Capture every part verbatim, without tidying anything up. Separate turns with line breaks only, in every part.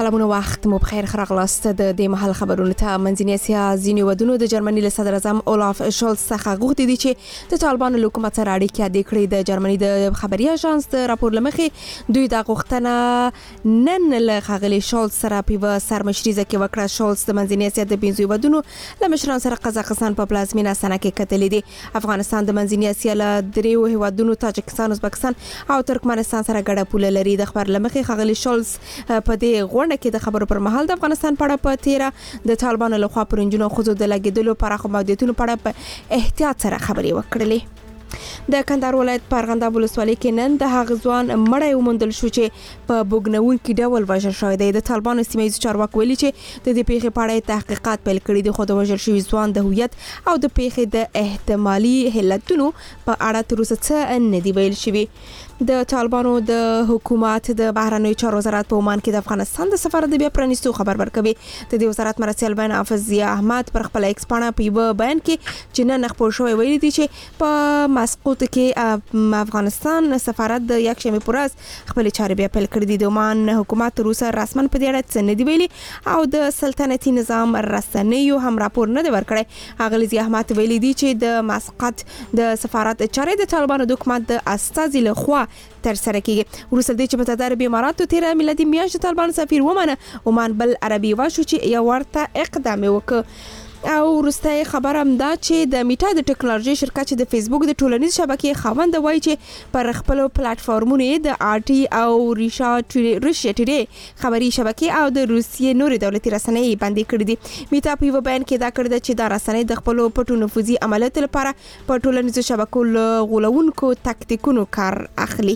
سلامونه وخت مو بخیر خراغلاست د دې محل خبرونه ته منځنۍ اسیا ځینې ودونو د جرمني له صدر اعظم اولاف شولز څخه غوښتي دي چې د طالبانو له حکومت سره اړیکې عادي کړي. د جرمني د خبري اژانس د راپور لمخې دوی د غوښتنه نن له خغلی شولز سره په سرمشريزه کې وکړه. شولز د منځنۍ اسیا د بنځوي ودونو له مشران سره قزاقستان په پلازمینه سنا کې کتلې دي. افغانستان د منځنۍ اسیا له دریو هیوادونو تاجکستان، ازبکستان او ترکمنستان سره ګډه پوله لري. د خبر لمخې خغلی شولز په دې غونډه کې د خبرو پر مهال د افغانستان په اړه په تیره د طالبانو لخوا پر انجونو خزو د لګیدلو پراخ محدودیتونو په اړه په احتیاط سره خبرې وکړلې. د کندهار ولایت په ارغنداب ولسوالۍ کې نن د هغه ځوان مړی وموندل شو چې په بوګنون کې ډول وژل شوی دی. د طالبانو سیمه ییز چارواکي ویلي چې د دې پیښې په اړه تحقیقات پیل کړي دي، خو د وژل شوی ځوان د هویت او د پیښې د احتمالي علتونو په اړه تر اوسه څه نه دی ویل شوی. د طالبانو د حکومت د بهرنیو چارو وزارت په عمان کې د افغانستان د سفارت د بیا پرانیستو خبر ورکوي. د دې وزارت مرستیال بیان حافظ ضیاء احمد پر خپل ایکس پاڼه په یو بیان کې چې نن خبر شوی ویلي دي چې په مسقط کې افغانستان سفارت د یک شنبه پر ورځ خپل چارې بیا پیل کړې دي. د عمان حکومت تر اوسه رسمن په دې اړه څه نه دی ویلي او د سلطنتي نظام رسنیو هم راپور نه دی ورکړی. اغلی ضیاء احمد ویلي دي چې د مسقط د سفارت چارې د طالبانو د حکومت د استازي له خوا تر سره کیږي. ورسره دي چې په متحده عربي اماراتو تیر میلادي میاشت طالبان سفیر ومنه عمان بل عربي واشو چې یو ورته اقدام وکړ. او ورسته خبر هم دا چې د میټا د ټکنالوژي شرکت چې د فیسبوک د ټولنیز شبکې خاوند وایي چې پر خپل پلیټ فارمونو د آر ټي او ریشا روسیا ټوډے خبري شبکې او د روسیې نوري دولتي رسنۍ باندې کړې دي. میټا په یو بیان کې دا کړی چې دا رسنۍ د خپل پټو نفوذي عملیاتو لپاره په ټولنیزو شبکو غولونکو تاکتیکونو کار اخلي.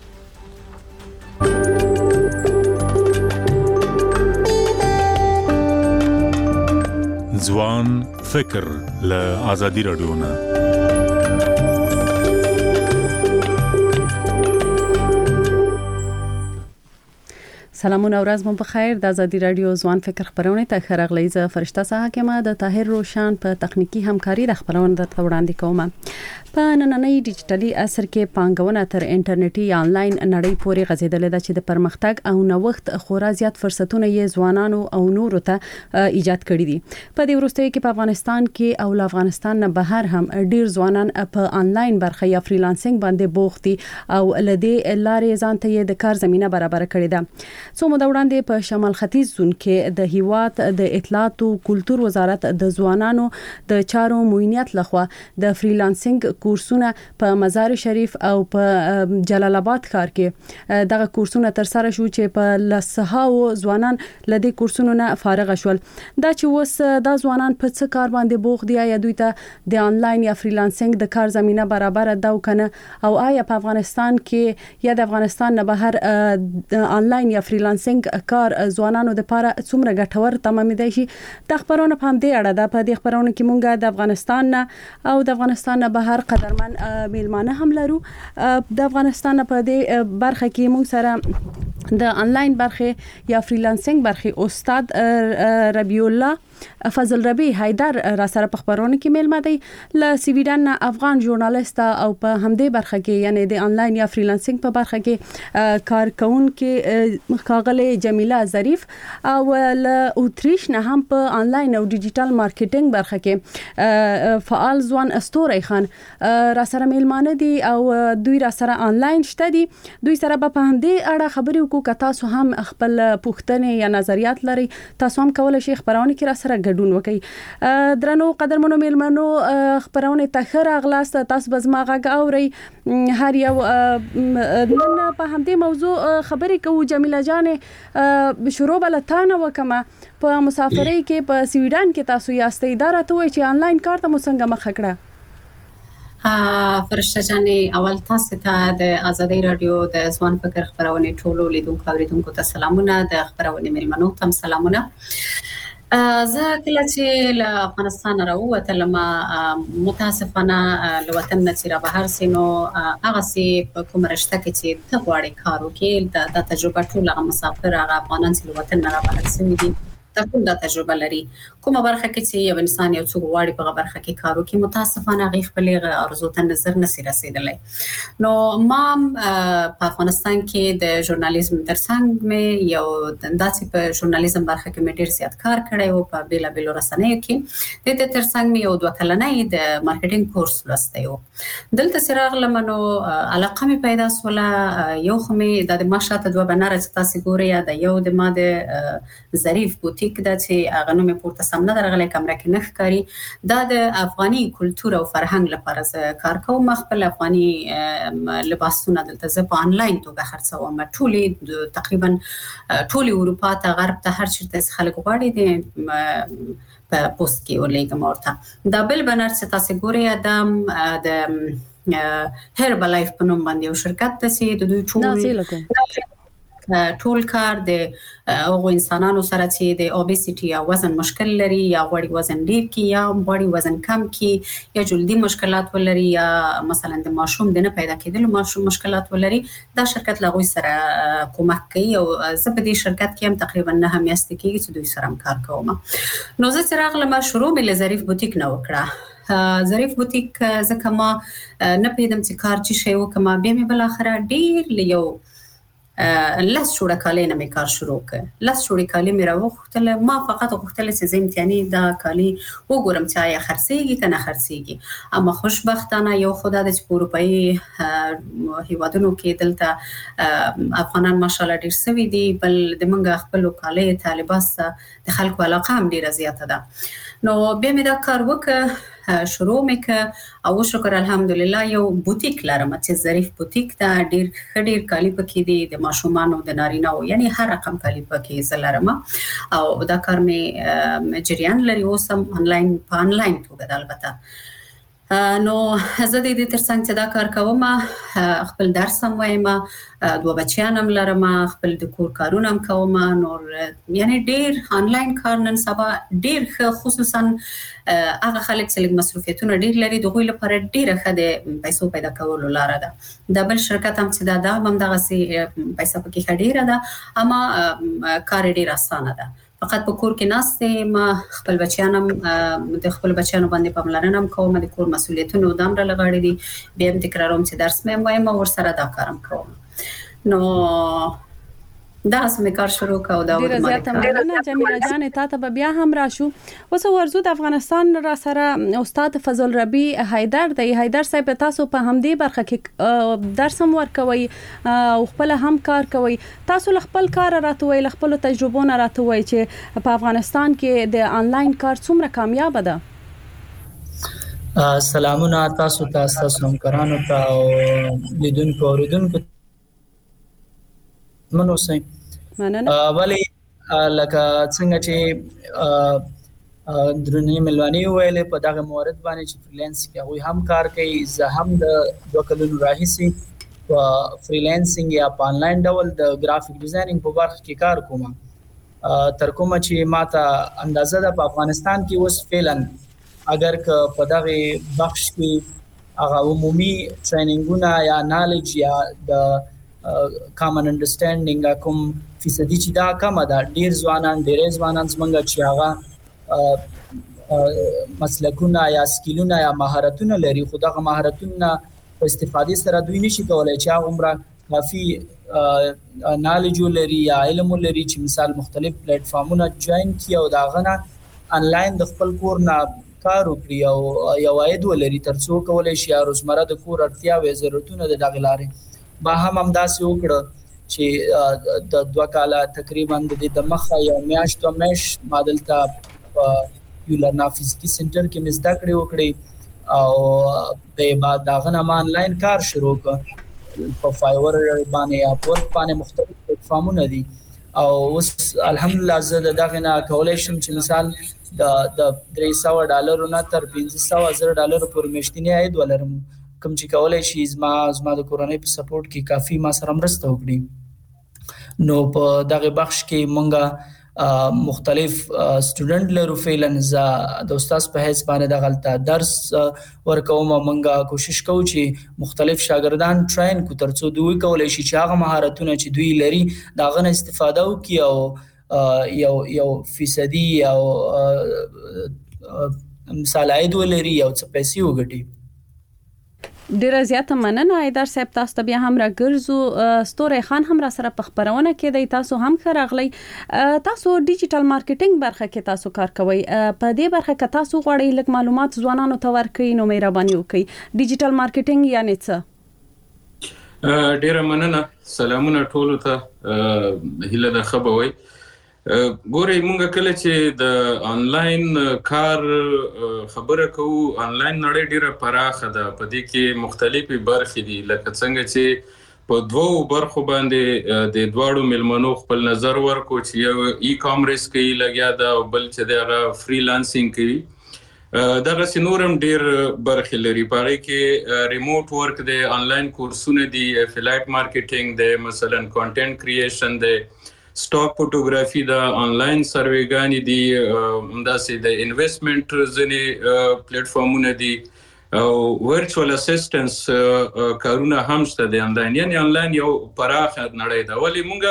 ځوان فکر له آزادي رادیو نه
سلامونه ورځ مو بخیر. د آزادي رادیو ځوان فکر خبرونه ته خرغلی ز فرشته سره حکمه د طاهر روشن په تخنیکی همکاري د خبرونه د وړاندې کوم. په نننۍ ډیجیټلي عصر کې پانګونه تر انټرنیټي یا انلاین نړۍ پورې غځیدلې ده چې د پرمختګ او نوښت خورا زیات فرصتونه یې ځوانانو او نورو ته ایجاد کړي دي. په دې وروستیو کې په افغانستان کې او افغانستان نه بهر هم ډیر ځوانان په انلاین برخه یا فریلانسینګ باندې بوخت دي او لدې لارې ځان ته د کار زمينه برابر کړې ده. څو موده وړاندې په شمال ختیځ زون کې د هیواد د اطلاعات او کلتور وزارت د ځوانانو د چارو موینیت لخوا د فریلانسینګ کورسونه په مزار شریف او په جلال آباد ښار کې دغه کورسونه تر سره شو چې په لسهاو ځوانان لدې کورسونو نه فارغ شول. دا چې وس دا ځوانان په څه کار باندې بوخت دي، یا دوی ته د انلاین یا فریلانسینګ د کار زمينه برابر ده کنه، او آیا په افغانستان کې یا د افغانستان نه بهر انلاین یا فریلانسینګ کار ځوانانو لپاره څومره ګټور تمامېدای شي. د خبرونو په همدې اړه ده په دې خبرونو کې مونږه د افغانستان نه او د افغانستان نه بهر قدرمن میلمانه هم لرو. د افغانستان په دې برخه کې موږ سره د انلاین برخه یا فریلانسینګ برخه استاد ربیع الله فضل ربی حیدر را سره په خبرونه کې میلمه دی. ل سویډن افغان ژورنالیست او په همدې برخه کې یعنی د انلاین یا فریلانسینګ په برخه کې کارکونکو ښاغلی جمیله ظریف او ل اوتریش نه هم په انلاین او ډیجیټل مارکیټینګ برخه کې فعال ځوان استوري خان را سره میلمانه دي او دوی را سره انلاین شته دي. دوی سره په همدې اړه خبرې وکړو. که تاسو هم خپل پوښتنې یا نظریات لري تاسو هم کولای شئ خبرونه کې را سره ګډون وکړئ. درنو قدرمنو میلمنو خبرونه ته خره اغلاست تاسو به زما غږ اورئ. هر یو نن په همدې موضوع خبرې کوو. جمیله جانې شروع بلتانه وکمه په مسافرۍ کې په سویډن کې تاسو یاستئ. دا راته وایي چې انلاین کار ته مو څنګه مخه کړه؟
فرشته جانې اول تاسو ته د آزادي رادیو د ځوان فکر خبرونه ټولو لیدونکو او اوریدونکو ته سلامونه. د خبرونه میلمنو ته سلامونه. زه کله چې له افغانستان راووتلم متاسفانه له وطن نه چې را بهر سینو هغه سي په کوم رشته کې چې ته غواړې کار وکړې د تجربه ټول هغه مسافر هغه افغانان چې له وطن نه را بهر سوي دي تکون د تجربه لري کومه برخه کې چې یو انسان یو څوک غواړي په برخه کې کار وکړي متاسفانه هغه خپل ارزو ته نظر نشي رسیدلی نو ما په افغانستان کې د ژورنالیزم ترڅنګ مې یو داسې په ژورنالیزم برخه کې مې ډیر زیات کار کړی او په بیلا بیل رسنیو کې د دې ترڅنګ مې یو دوه کلنۍ د مارکیټینګ کورس لوستی و دلته سراغ لمنو علاقه مې پیدا سوله یو خو مې د ماشاته دوه بنره چې تاسو ګورئ د یو د ماده ظریف بوتیک د چې هغه نوم پورته سم نه درغلی کمره کې نه ښکاري دا د افغاني کلچر او فرهنګ لپاره زه کار کوم خپل افغاني لباسونه دلته زه په انلاین توګه خرڅوم ټولې تقریبا ټولې اروپا ته غرب ته هر چیرته خلک غواړي د په پوسټ کې ولېږم ورته دا بل بنر چې تاسو ګورئ د هربا لایف په نوم باندې یو شرکت ته چې د دوی ټول ټول کار د هغو انسانانو سره چې د اوبیسيټي یا وزن مشکل لري یا غوړي وزن ډیر کی یا غوړي وزن کم کی یا جلدی مشکلات ولري یا مثلا د ماشوم د نه پیدا کېدلو ماشوم مشکلات ولري دا شرکت لغوي سره کومک کوي او زه په دې شرکت کې هم تقریبا نه هم یاست کېږي چې دوی سره کار کوم نو زه چې راغلم شروع مې له ظریف بوتیک نه وکړه ظریف بوتیک ځکه ما نه پیدم چې کار چی شی وکم بیا مې بل اخره ډیر لیو لاس جوړه کالي نه مې کار شروع کړ لاس جوړه کالي مې راوختل ما فقط غوښتل چې زه امتحاني دا کالي وګورم چې آیا خرڅيږي کنه خرڅيږي اما خوشبختانه یو خدای د اروپאי هیوادونو کې دلته افغانان ماشاءالله ډیر سوي دي بل د منګه خپل کالي طالبات د خلکو علاقه هم ډیره زیاته ده نو بیا مې دا کار وکړ شروع مې او شکر الحمدلله یو بوتیک لرم چې ظریف بوتیک دا ډیر خډیر کالی پکې دي د ماشومان او د نارینه او یعنی هر رقم کالی پکې زلرم او دا کار مې جریان لري اوسم انلاین په انلاین توګه البته نو زه د دې ترڅنګ چې دا کار کوم خپل درس هم وایم دوه بچیان هم لرم خپل د کور کارونه هم کوم نور یعنی ډیر انلاین کار نن سبا ډیر خصوصا هغه خلک چې مصروفیتونه ډیر لري دغه لپاره ډیر ښه د پیسو پیدا کولو لار ده د بل شرکت هم چې دا د هم دغه سي پیسې پکې خډیره ده اما کار ډیر اسانه ده فقط په کور کې ناشته ما خپل بچیانم د خپل بچیانو باندې پاملرنه کوم د کور مسؤلیتونو دام را لغړې دي بیا هم تکراروم چې درس مې وایم او سره دا کارم کوم نو دا سمې کار شروع کاو دا
ډیره زیاته مننه جمیله جان ته ته بیا هم راشو اوس ورزو د افغانستان را سره استاد فضل ربی حیدر دی حیدر صاحب تاسو په همدې برخه کې درس هم ورکوي او خپل هم کار کوي تاسو خپل کار راتوي خپل تجربو نه راتوي چې په افغانستان کې د انلاین کار څومره کامیاب ده
سلامونه تاسو ته تاسو همکارانو ته او لیدونکو اوریدونکو منو سي مننه ولی لکه څنګه چې درنې ملواني ویلې په دغه مورد باندې چې فریلانس کې هغه هم کار کوي زه هم د دوه کلونو راهیسي په فریلانسینګ یا په انلاین ډول د ګرافیک ډیزاینینګ په برخه کې کار کوم تر کومه چې ماته اندازه ده په افغانستان کې اوس فعلا اگر که په دغه بخش کې هغه عمومي ټریننګونه یا نالج یا د common understanding کوم فیصدي چې دا کم ده ډیر ځوانان ډیر ځوانان څنګه چې هغه مسلکونه یا سکیلونه یا مهارتونه لري خو دغه مهارتونه په استفادې سره دوی نشي کولای چې هغه عمره کافي نالج لري یا علم لري چې مثال مختلف پلیټ فارمونه جوائن کړي او دا غنه انلاین د خپل کور نه کار وکړي او یو عاید ولري ترڅو کولای شي روزمره د کور اړتیاوې ضرورتونه د دغه لارې با هم هم داسې وکړه چې د دوه کاله تقریبا د مخه یو میاشت او میش مادلته یو لرنا فزیکي سنټر کې مزدا کړې وکړې او د بعد داغه ما انلاین کار شروع کړ په فایور باندې یا پورت باندې مختلف پلیټ فارمونه دي او اوس الحمدلله زه دغه نه کولای شم چې مثال د د درې سوه ډالر نه تر پنځه سوه زره ډالر پورې میاشتنی عاید ولرم کوم چې کولای شي زما زما د کورنۍ په سپورټ کې کافي ما سره مرسته وکړي نو په دغه بخش کې مونږه مختلف سټوډنټ لرو فعلن ز د استاد په حیث باندې د غلطه درس ورکوم مونږه کوشش کوو چې مختلف شاګردان ټرین کو ترڅو دوی کولای شي چې هغه مهارتونه چې دوی لري دا غن استفاده وکړي او یو یو فیصدي او مثال عاید ولري او څه پیسې وګټي.
ډیره زیاته مننه ایدار صاحب، تاسو ته بیا هم راګرځو. ستوري خان هم را سره په خبرونه کې دی، تاسو هم خراغلی. تاسو ډیجیټل مارکیټینګ برخه کې تاسو کار کوئ، په دې برخه کې تاسو غواړئ لږ معلومات ځوانانو ته ورکړئ، نو مهرباني وکړئ. ډیجیټل مارکیټینګ یعنی څه؟
ډیره مننه، سلامونه ټولو ته، هیله ده ښه به وئ. ګورئ مونږ کله چې د آنلاین کار خبره کوو، آنلاین نړۍ ډیره پراخه ده، په دې کې مختلفې برخې دي، لکه څنګه چې په دوو برخو باندې د دواړو ملمنو خپل نظر ورکو چې یو ای کامرس کوي لګیا ده او بل چې د هغه فریلانسینګ کوي. دغسې نور هم ډیر برخې لري، په هغې کې ریموټ ورک دی، آنلاین کورسونه دي، افیلایټ مارکیټینګ دی، مثلا کانټینټ کریشن دی، سټاک فوټوګرافي دا، آنلاین سروېګانې دي، همداسې د انویسټمنټ ځینې پلیټ فارمونه دي او ورچوال اسسټنس کارونه هم شته دي آنلاین. یعنې آنلاین یو پراخه نړۍ ده. ولې مونږ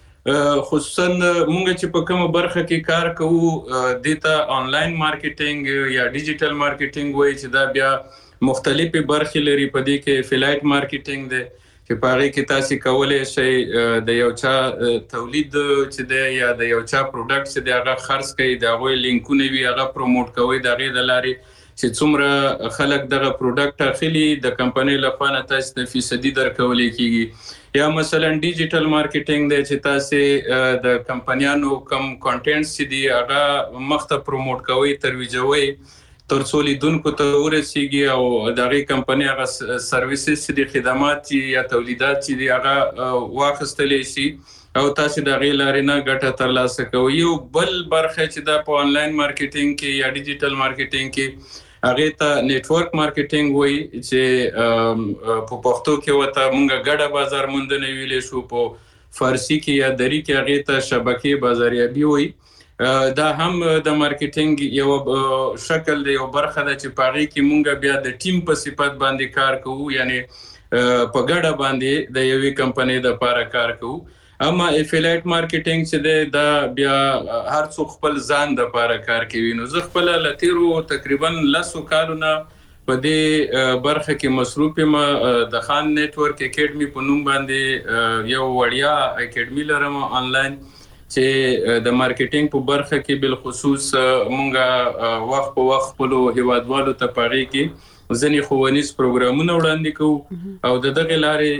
خصوصا مونږ چې په کومه برخه کې کار کوو دې ته آنلاین مارکیټینګ یا ډیجیټل مارکیټینګ وایي، چې دا بیا مختلفې برخې لري. په دې کې افیلایټ مارکیټینګ دی چې په هغې کې تاسې کولی شئ د یو چا تولید چې دی یا د یو چا پروډکټ چې دی هغه خرڅ کوئ، د هغوی لینکونه وي هغه پروموټ کوئ، د هغې د لارې چې څومره خلک دغه پروډکټ اخلي د کمپنۍ لخوا نه تاسې ته فیصدي درکولی کېږي. یا مثلا ډیجیټل مارکیټینګ دی چې تاسې د کمپنیانو کم کانټینټس چې دي هغه مخته پروموټ کوئ، ترویجوئ، تر څو لیدونکو ته ورسیږي او د هغې کمپنۍ هغه سرویسز چې دي، خدمات چې یا تولیدات چې دي هغه واخیستلی شي او تاسې د هغې لارې نه ګټه ترلاسه کوئ. یو بل برخه چې دا په آنلاین مارکیټینګ کې یا ډیجیټل مارکیټینګ کې هغې ته نیټورک مارکیټینګ وایي، چې په پښتو کې ورته مونږ ګډه بازار موندنه ویلی شو، په فارسي کې یا دري کې هغې ته شبکې بازاریابي وایي. دا هم د مارکیټینګ یو شکل دی، یو برخه ده چې په هغې کې مونږ بیا د ټیم په صفت باندې کار کوو، یعنی په ګډه باندې د یوې کمپنۍ دپاره کار کوو. اما افیلایټ مارکیټینګ چې دی دا بیا هر څوک خپل ځان دپاره کار کوي. نو زه خپله له تېرو تقریبا لسو کالو نه په دې برخه کې مصروف یم. د خان نیټورک اکیډمي په نوم باندې یو وړیا اکیډمي لرم آنلاین، چې د مارکیټینګ په برخه کې بالخصوص مونږ وخت په وخت خپلو هیوادوالو ته په هغې کې ځینې ښوونیز پروګرامونه وړاندې کوو او د دغې لارې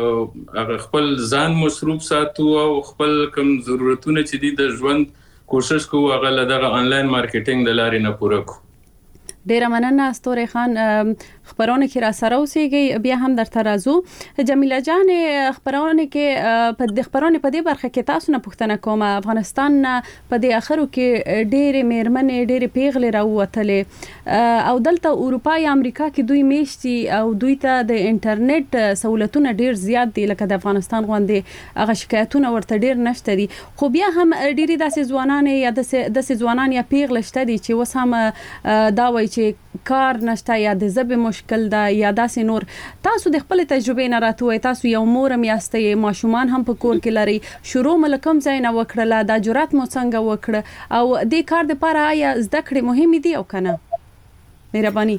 خپل ځان مصروف ساتو او خپل کوم ضرورتونه چې دي د ژوند کوشش کوو هغه له دغه آنلاین مارکیټینګ د لارې نه پوره کړو.
ډیره مننه ستوري خان، خبرونه کې را سره اوسېږئ، بیا هم درته راځو. جمیله جان، خبرونه کې په د خبرونه په دې برخه کې تاسو نه پوښتنه کوم. افغانستان په دې اخرو کې ډېرې میرمنې ډېرې پیغلې راووتلې او دلته اروپا یا امریکا کې دوی میشتي او دوی ته د انټرنیټ سہولتونه ډېر زیات دي، لکه د افغانستان غوندې هغه شکایتونه ورته ډېر نشته دي. خو بیا هم ډېرې داسې ځوانانې یا داسې ځوانان یا پیغلې شته دي چې اوس هم دا وایي چې کار نشته یا د ژبې مشکل ده یا داسې نور. تاسو د خپل تجربې نه راته وایئ، تاسو یو مور هم یاستئ، ماشومان هم په کور کې لرئ، شروع مو له کوم ځای نه وکړله، دا جرأت مو څنګه وکړه او دې کار دپاره آیا زده کړې مهمې دي او که نه؟ مهرباني.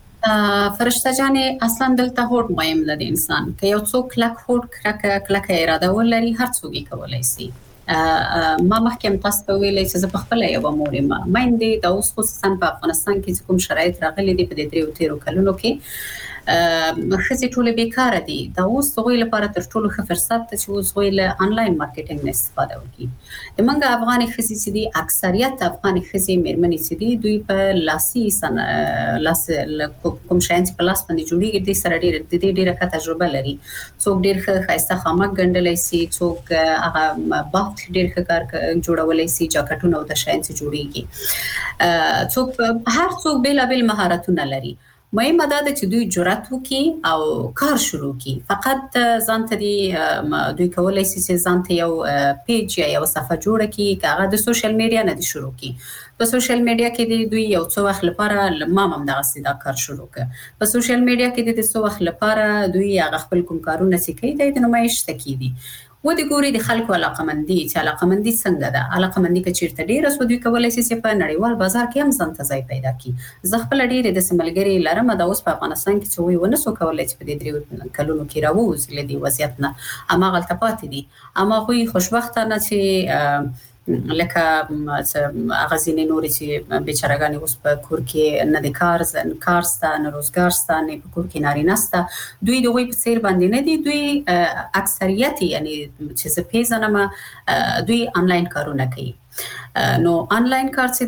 فرشته جانې، اصلا دلته هوډ مهم ده د انسان. که یو څوک کلک هوډ، کلکه اراده ولري، هر څوک یې کولی شي. ما مخکې هم تاسو ته ویلې چې زه په خپله یوه مور یم. میندې د اوس خصوصا په افغانستان کې چې کوم شرایط راغلي دي په دې دریو تیرو کلونو کې ښځې ټولې بیکاره دي. دا اوس هغوی لپاره تر ټولو ښه فرصت ده چې اوس هغوی له آنلاین مارکیټینګ نه استفاده وکړي. زموږ افغانې ښځې چې دي، اکثریت افغانې ښځې مېرمنې چې دي، دوی په لاسي لاس کوم شیان چې په لاس باندې جوړېږي دې سره ډېره د دې ډېره ښه تجربه لري. څوک ډېر ښه ښایسته خامک ګنډلی شي، څوک هغه بافت ډېر ښه کار جوړولی شي، جاکټونه او د شیان چې جوړېږي، څوک هر څوک بېلابېل مهارتونه لري. مهمه دا ده چې دوی جرأت وکړي او کار شروع کړي. فقط ځان ته دي دوی کولی شي چې ځان ته یو پیج یا یو صفحه جوړه کړي، که هغه د سوشل میډیا نه دي شروع کړي. په سوشل میډیا کې دوی یو څو وخت لپاره ما هم دغه سیدا کار شروع کړ په سوشل میډیا کې د څو وخت لپاره دوی هغه خپل کوم کارونه سکی د نمایش تکي دي و د ګوري د خلکو علاقمندي چې علاقمندي څنګه ده علاقمندي کې چیرته ډیره سو دوی کولای شي چې په نړیوال بازار کې هم ځان ته ځای پیدا کړي زه خپل ډیره د سیملګری لرم د اوس په افغانستان کې چې وي ونه سو کولای چې په دې درې کلونو کې راووز لدی وضعیت نه اما غلطه پاتې دي اما خو خوشبختانه چې لکه غزینې نوري چې بیچارهګانی اوس په کور کې نه د کار ځن کارستان روزګارستان په کور کې نارینه ستا دوی دوی په سیر باندې نه دي دوی اکثریت یعنی چې زه پیژنم دوی آنلاین کارونه کوي نو آنلاین کار چې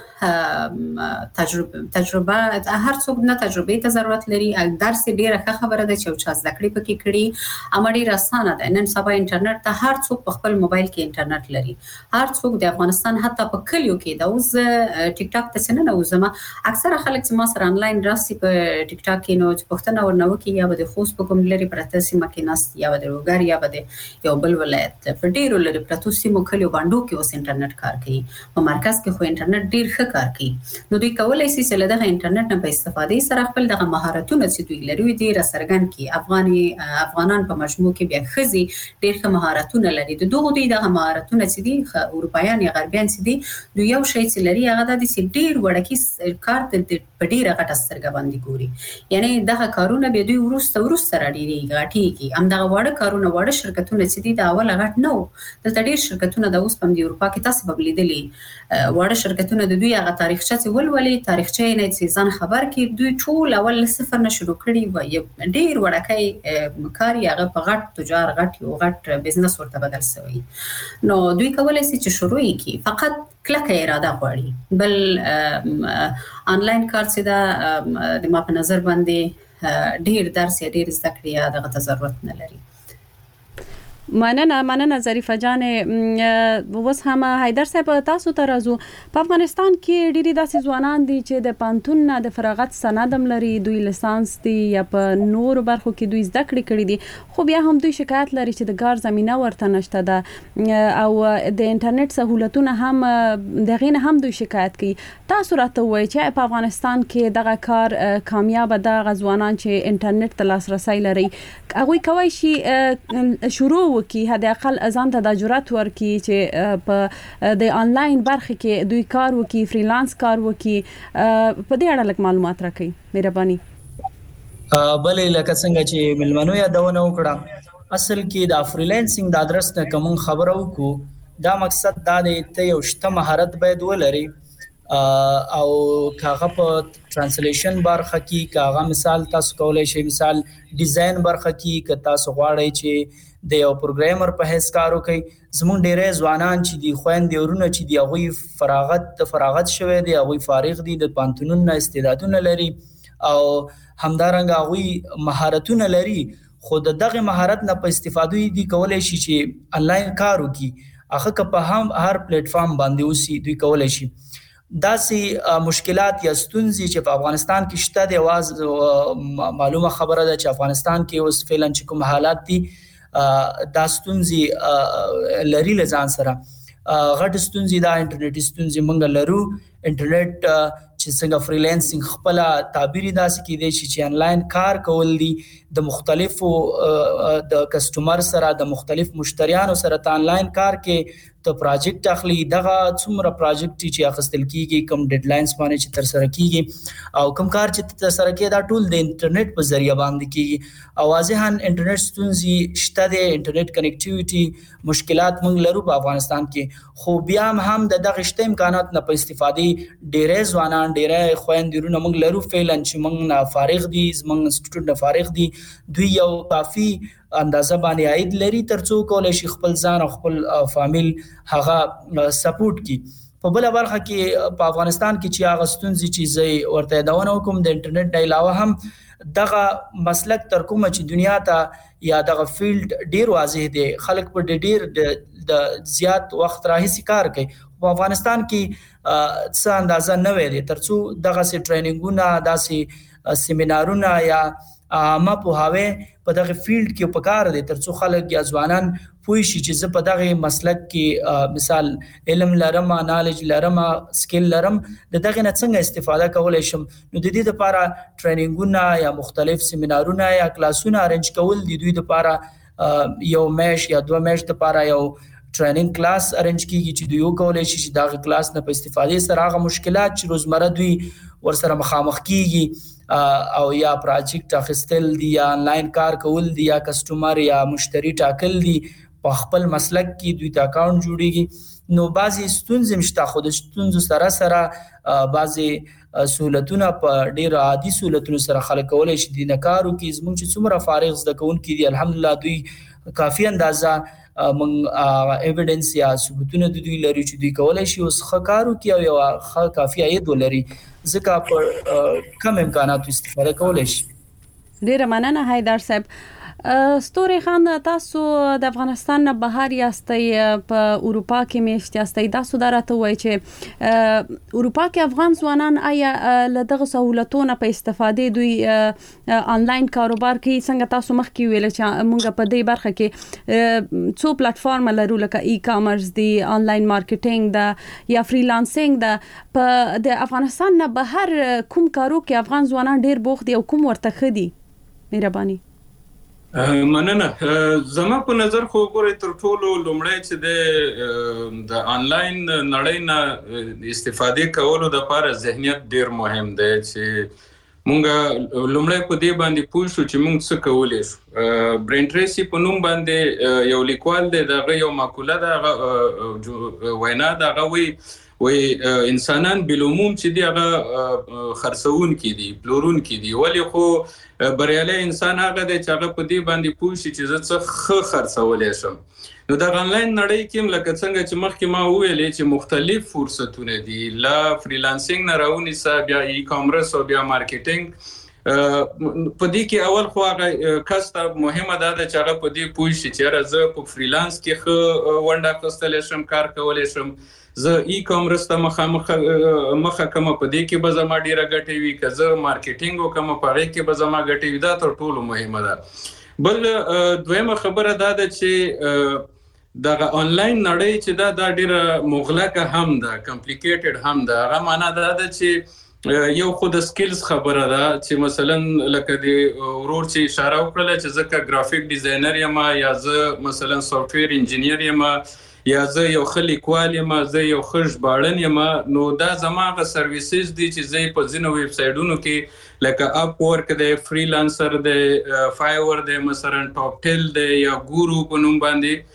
دا تجربه تجربه هر څوک نه تجربه ته ضرورت لري درس ډیره ښه خبره ده چې چا زده کړې پکې کړي اما ډیره اسانه ده نن سبا انټرنیټ ته هر څوک په خپل موبایل کې انټرنیټ لري هر څوک د افغانستان حتی په کلیو کې دا اوس ټیک ټاک ته څنګه نوزما اکثره خلک چې ما سره آنلاین راسي په ټیک ټاک کې نو چې پښتنه ورنو کې یا د خوست په کوم لري پرته سیمه کې ناست یا د روګار یا د یو بل ولایت په ډیرو لري پرته سیمو کلیو باندې کې اوس انټرنیټ کار کوي په مرکز کې خو انټرنیټ ډیر ښه کار کوي نو دوی کولای شي چې له دغه انټرنیټ نه په استفادې سره خپل دغه مهارتونه چې دوی لري ډیر سرګن کې افغاني افغانان په مجموع کې بیا خزي ډیر ښه مهارتونه لري د دوه دوی دغه مهارتونه چې دي اروپایان یا غربیان چې دي دوی یو شی چې لري هغه د دې ډیر وړکی کار د په ډیره غټه سترګه باندې ګوري یعنی دغه کارونه به دوی ورسته ورسته راډيري غاټي هم دغه وړ کارونه وړ شرکتونه چې دي دا اول غټ نو د تډیر شرکتونه د اوس په اروپا کې تاسو په لیدلې وړ شرکتونه د دوی هغه تاریخچه چې ولولې تاریخچه نه چې ځان خبر کې دوی ټول اول صفر نه شروع کړي و ډیر وړکای کار هغه په غټ تجار غټ یو غټ بزنس ورته بدل شوی نو دوی کولای شي چې شروع کړي فقط کلکه اراده غواړي بل آنلاین کار چې دا د ما په نظر باندې ډیر درس یا ډیر زده کړې دغه ضرورت نه لري
مننه مننه ظریفه جان وس هم حیدر صاحب تاسو ته راځو په افغانستان کې ډېری داسې ځوانان دي چې د پانتون نه د فراغت سندم لري دوی لیسانس دي یا په نور برخو کې دوی زده کړې کړې دي خو بیا هم دوی شکایت لري چې د کار زمينه ورته نشته ده او د انټرنیټ سہولتونه هم دغه نه هم دوی شکایت کوي تاسو راته وایي چې په افغانستان کې دغه کار کامیاب ده غزوانان چې انټرنیټ ته لاسرسي لري هغه کوي شي شروع کی هدا اقل ازان ته د جرأت ورکی چې په د آنلاین برخه کې دوی کار وکي فریلانس کار وکي په دې اړه لږ معلومات راکړئ مهرباني
بلې لکه څنګه چې ملمنو یادونه وکړه اصل کې د فریلانسینګ د ادرس نه کوم خبره وکړو دا مقصد دا دی ته یو شته مهارت باید ولري او کاغه په ترانسلیشن برخه کې کاغه مثال تاسو کولای شئ مثال ډیزاین برخه کې ک تاسو غواړئ چې د یو پروګرامر په هیڅ کارو کوي زمون ډېرې ځوانان چې دی خويندې ورونه چې دی هغه فراغت د فراغت شوه دی هغه فارغ دي د پانتونونو نه استعدادونه لري او همدارنګه هغه مهارتونه لري خو دغه مهارت نه په استفاده دي کولای شي چې آنلاین کار وکړي هغه که په هم هر پلیټ فارم باندې اوسي دوی کولای شي داسې مشکلات یا ستونزې چې په افغانستان کې شته د واز معلومه خبره ده چې افغانستان کې اوس فعلا چې کوم حالات دي دا ستونزې لري لزان سره غټ ستونزې دا انټرنیټ ستونزې مونږ لرو انټرنیټ چې څنګه فریلانسینګ خپل تعبیر داسې کې دی چې آنلاین کار کول دي د مختلفو د کسٹمر سره د مختلف مشتریانو سره آنلاین کار کې ته پروجیکټ اخلي دغه څومره پروجیکټ چې اخستل کیږي کوم ډیډلاینز باندې چې تر سره کیږي او کوم کار چې تر سره کیږي دا ټول د انټرنیټ په ذریعہ باندې کیږي او واضحاً انټرنیټ ستونزې شته د انټرنیټ کنیکټیویټي مشکلات موږ لرو په افغانستان کې خو بیا هم د دغه شته امکانات نه په استفادې ډېرې ځوانان ډېرې خويندې موږ لرو فعلا چې موږ نه فارغ دي موږ انسټیټیوټ نه فارغ دي دوی یو کافي اندازه باندې عاید لري ترڅو کولای شي خپل ځان او خپل فامیل هغه سپورټ کی په بل برخه کې په افغانستان کې چې هغه ستونزې چې زې ورته داونه کوم د انټرنیټ د علاوه هم دغه مسلک تر کومه چې دنیا ته یا دغه فیلډ ډیر واضح دی خلک په ډیر د زیات وخت راهي کار کوي په افغانستان کې څه اندازه نه وي ترڅو دغه سي ټریننګونه داسې سیمینارونه یا ما په هاوی په دغه فیلډ کې په کار دي ترڅو خلک یا ځوانان پوه شي چې زه په دغه مسلک کې مثال علم لرم، نالج لرم، سکل لرم، د دغه نه څنګه استفاده کولای شم. نو د دې لپاره ټریننګونه یا مختلف سیمینارونه یا کلاسونه ارنج کول د دوی لپاره یو میش یا دوه میش لپاره یو ټریننګ کلاس ارنج کیږي چې دوی وکولای شي چې دغه کلاس نه په استفادې سره هغه مشکلات چې روزمره دوی ورسره مخامخ کیږي او یا پروجیکټ اخیستل دي یا انلاین کار کول دي یا کسٹمر یا مشتری ټاکل دي په خپل مسلک کې دوی ته اکاونټ جوړیږي. نو بعضی ستونزې مشته، خو د ستونزو سره سره بعضی سہولتونه په ډیر عادي سہولتونو سره خلک کولای شي د نکارو کې زموږ چې څومره فارغ زده کوونکي دي الحمدلله دوی کافي اندازه من ایویډنس یا ثبوتونه د دوی لري چې دوی کولای شي اوس ښکارو کې او یو ښه کافي عاید ولري، ځکه په کم امکاناتو استفاده کولای شي.
ډیره مننه حیدر صاحب. ستوري خان، تاسو د افغانستان نه بهر یاستئ، په اروپا کې میشت یاستئ، تاسو دا راته وایي چې اروپا کې افغان ځوانان آیا له دغه سہولتونو په استفادې دوی آنلاین کاروبار کوي؟ څنګه تاسو مخکې ویل چې موږ په دې برخه کې څو پلیټ فارم لرو لکه ای کامرس دی، آنلاین مارکیټینګ دا یا فریلانسینګ دا. په د افغانستان نه بهر کوم کارو کې افغان ځوانان ډیر بوخت دي او کوم ورته خدي؟ مهرباني.
مننه. زما په نظر خو ګورې تر ټولو لومړی چې د د آنلاین نړۍ نه استفاده کولو د لپاره ذهنیت ډیر مهم دی چې مونږ لومړی په دې باندې پوه شو چې مونږ څه کولی شو. برین ټریسی په نوم باندې یو لیکوال دی، دغه یو مقوله ده، وینا ده، هغه وایي وی انسانان بالعموم چې دی هغه خرڅون کې دي، پلورون کې دي، ولی خو بریالی انسان هغه دی چې هغه په دې باندې پوه شي چې زه څه ښه خرڅولی شم. نو د آنلاین نړۍ کې هم لکه څنګه چې مخکې ما وویلې چې مختلف فرصتونه دي، لا فریلانسینګ نه راونیسه، بیا ای کامرس او بیا مارکیټینګ. په دې کې اول خو هغه کس ته مهمه ده چې هغه په دې پوه شي چې زه په فریلانس کې ښه ونډه اخیستلی شم، کار کولی شم، زه ای کامرس ته مخامخ مخه کوم، په دې کې به زما ډیره ګټه وي، که زه مارکیټینګ وکړم په هغې کې به زما ګټه وي. دا تر ټولو مهمه ده. بل دویمه خبره دا ده چې دغه آنلاین نړۍ چې دا دا ډیره مغلقه هم ده، کمپلیکیټډ هم ده. هغه معنا دا ده چې یو خو د سکلز خبره ده چې مثلا لکه د ورور چې اشاره وکړله چې زه که ګرافیک ډیزاینر یم یا زه مثلا سافټویر انجینیر یم یا زه یو ښه لیکوال یم، زه یو ښه ژباړن یم، نو دا زما هغه سرویسز دي چې زه په ځینو ویب سایټونو کې لکه اپ ورک دی، فریلانسر دی، فایور دی، مثلا ټاپ ټیل دی یا ګورو په نوم باندې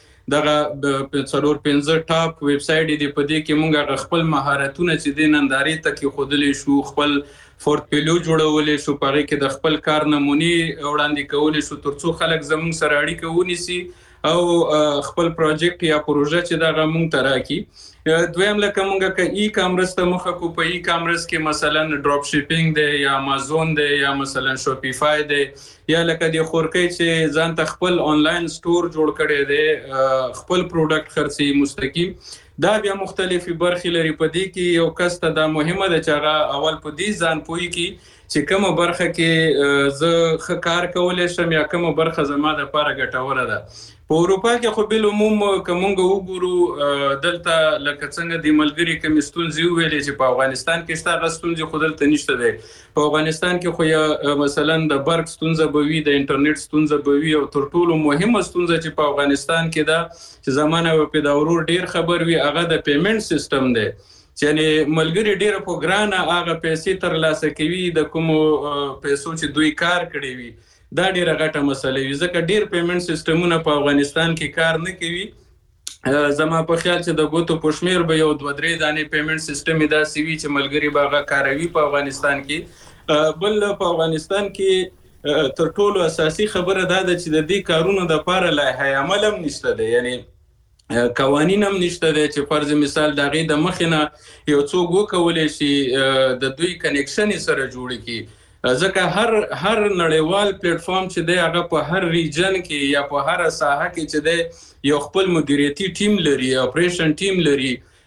دغه څلور پنځه ټاپ ویب سایټ دي. په دې کې موږ هغه خپل مهارتونه چې دي نندارې ته کېښودلی شو، خپل پورټفولیو جوړولی شو، په هغې کې د خپل کار نمونې وړاندې کولی شو تر څو خلک زموږ سره اړیکه ونیسي او خپل پروجیکټ یا پروژه چې دغه موږ ته راکړي. دویم لکه موږ که ای کامرس ته مخه کو، په ای کامرس کې مثلا ډراپ شیپینګ دی یا امازون دی یا مثلا شوپیفای دی، یا لکه د خورکۍ چې ځان ته خپل آنلاین سټور جوړ کړی دی، خپل پروډکټ خرڅي مستقیم. دا بیا مختلفې برخې لري. په دې کې یو کس ته دا مهمه ده چې هغه اول په دې ځان پوهی کړي چې کومه برخه کې زه ښه کار کولی شم یا کومه برخه زما دپاره ګټوره ده. په اروپا کې خو بالعموم که موږ وګورو دلته لکه څنګه د ملګري کومې ستونزې وویلې چې په افغانستان کې شته، هغه ستونزې خو دلته نشته دی. په افغانستان کې خو یا مثلا د برق ستونزه به وي، د انټرنیټ ستونزه به وي، او تر ټولو مهمه ستونزه چې په افغانستان کې ده چې زما نه به پې د ورور ډېر خبر وي، هغه د پیمنټ سیستم دی. یعنې ملګري ډېره په ګرانه هغه پیسې ترلاسه کوي د کومو پیسو چې دوی کار کړی وي. دا ډیره غټه مسله وي، ځکه ډیر پیمنټ سیستمونه په افغانستان کې کار نه کوي. زما په خیال چې د ګوتو په شمیر به یو دوه درې دانې پیمنټ سیستم داسې وي چې ملګري به هغه کاروي په افغانستان کې. بل په افغانستان کې تر ټولو اساسي خبره دا ده چې د دې کارونو دپاره لایحه عمل هم نشته دی، یعنې قوانین هم نشته دی چې فرض مثال د هغې د مخې نه یو څوک وکولی شي د دوی کنیکشن یې سره جوړ کړي. ځکه هر هر نړیوال پلیټ فارم چې دی هغه په هر ریجن کې یا په هر ساحه کې چې دی یو خپل مدیریتي ټیم لري، اپریشن ټیم لري،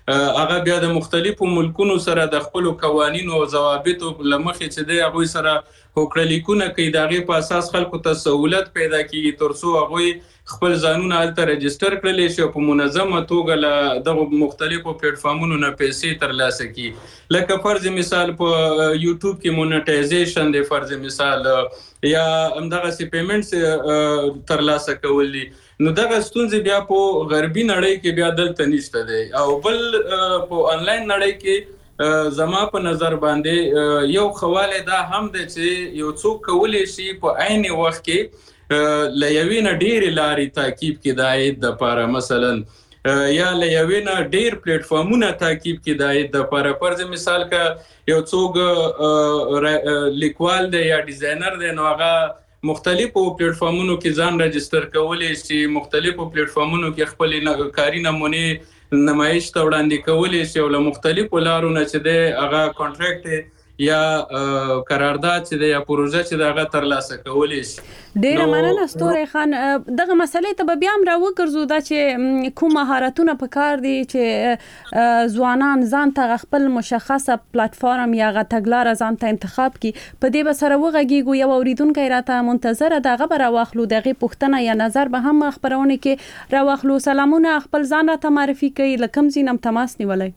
هغه بیا د مختلفو ملکونو سره د خپل قوانینو او ضوابطو لمخې چې د هغه سره هوکړلیکونه کوي دغه په اساس خلکو ته سہولت پیدا کیږي ترڅو هغه خپل ځانونه الته رجستر کړل شي او په منظمه توګه له دغه مختلفو پلیټ فارمونو نه پیسې ترلاسه کړي لکه فرض مثال په یوټیوب کې مونټایزیشن د فرض مثال یا همدغه سي پیمنټس ترلاسه کول نو دغه ستونزې بیا په غربي نړۍ کې بیا دلته نشته دی او بل په انلاین نړۍ کې زما په نظر باندې یو خواله دا هم د چې یو څوک کولای شي په عین وخت کې لایوینه ډیر لاري تعقیب کې د عاید د لپاره مثلا یا لایوینه ډیر پلیټ فارمونه تعقیب کې د عاید د لپاره فرض مثال کا یو څوک لیکوال دی یا ډیزاینر دی نو هغه مختلفو پلیټ فارمونو کې ځان رجستر کولای شي مختلفو پلیټ فارمونو کې خپل کاری نمونه نمایش ته وړاندې کولای شي او له مختلفو لارو نه چې د هغه کانټراکټ یا قرارداد چې د یا پروژه چې دغه ترلاسه کولای شي
ډیر مننه ستوري خان دغه مسلې ته بیا هم راوګرځو دا چې کوم مهارتونه په کار دي چې ځوانان ځان ته خپل مشخصه پلیټ فارم یا غتګلار ځان ته انتخاب کی په دې به سره وغږیږو یو اوریدونکو راته منتظر دغه به راوخلو دغه پښتنه یا نظر به هم خبرونه کې راوخلو سلامونه خپل ځان ته معرفي کوي لکم زینم تماس نیولای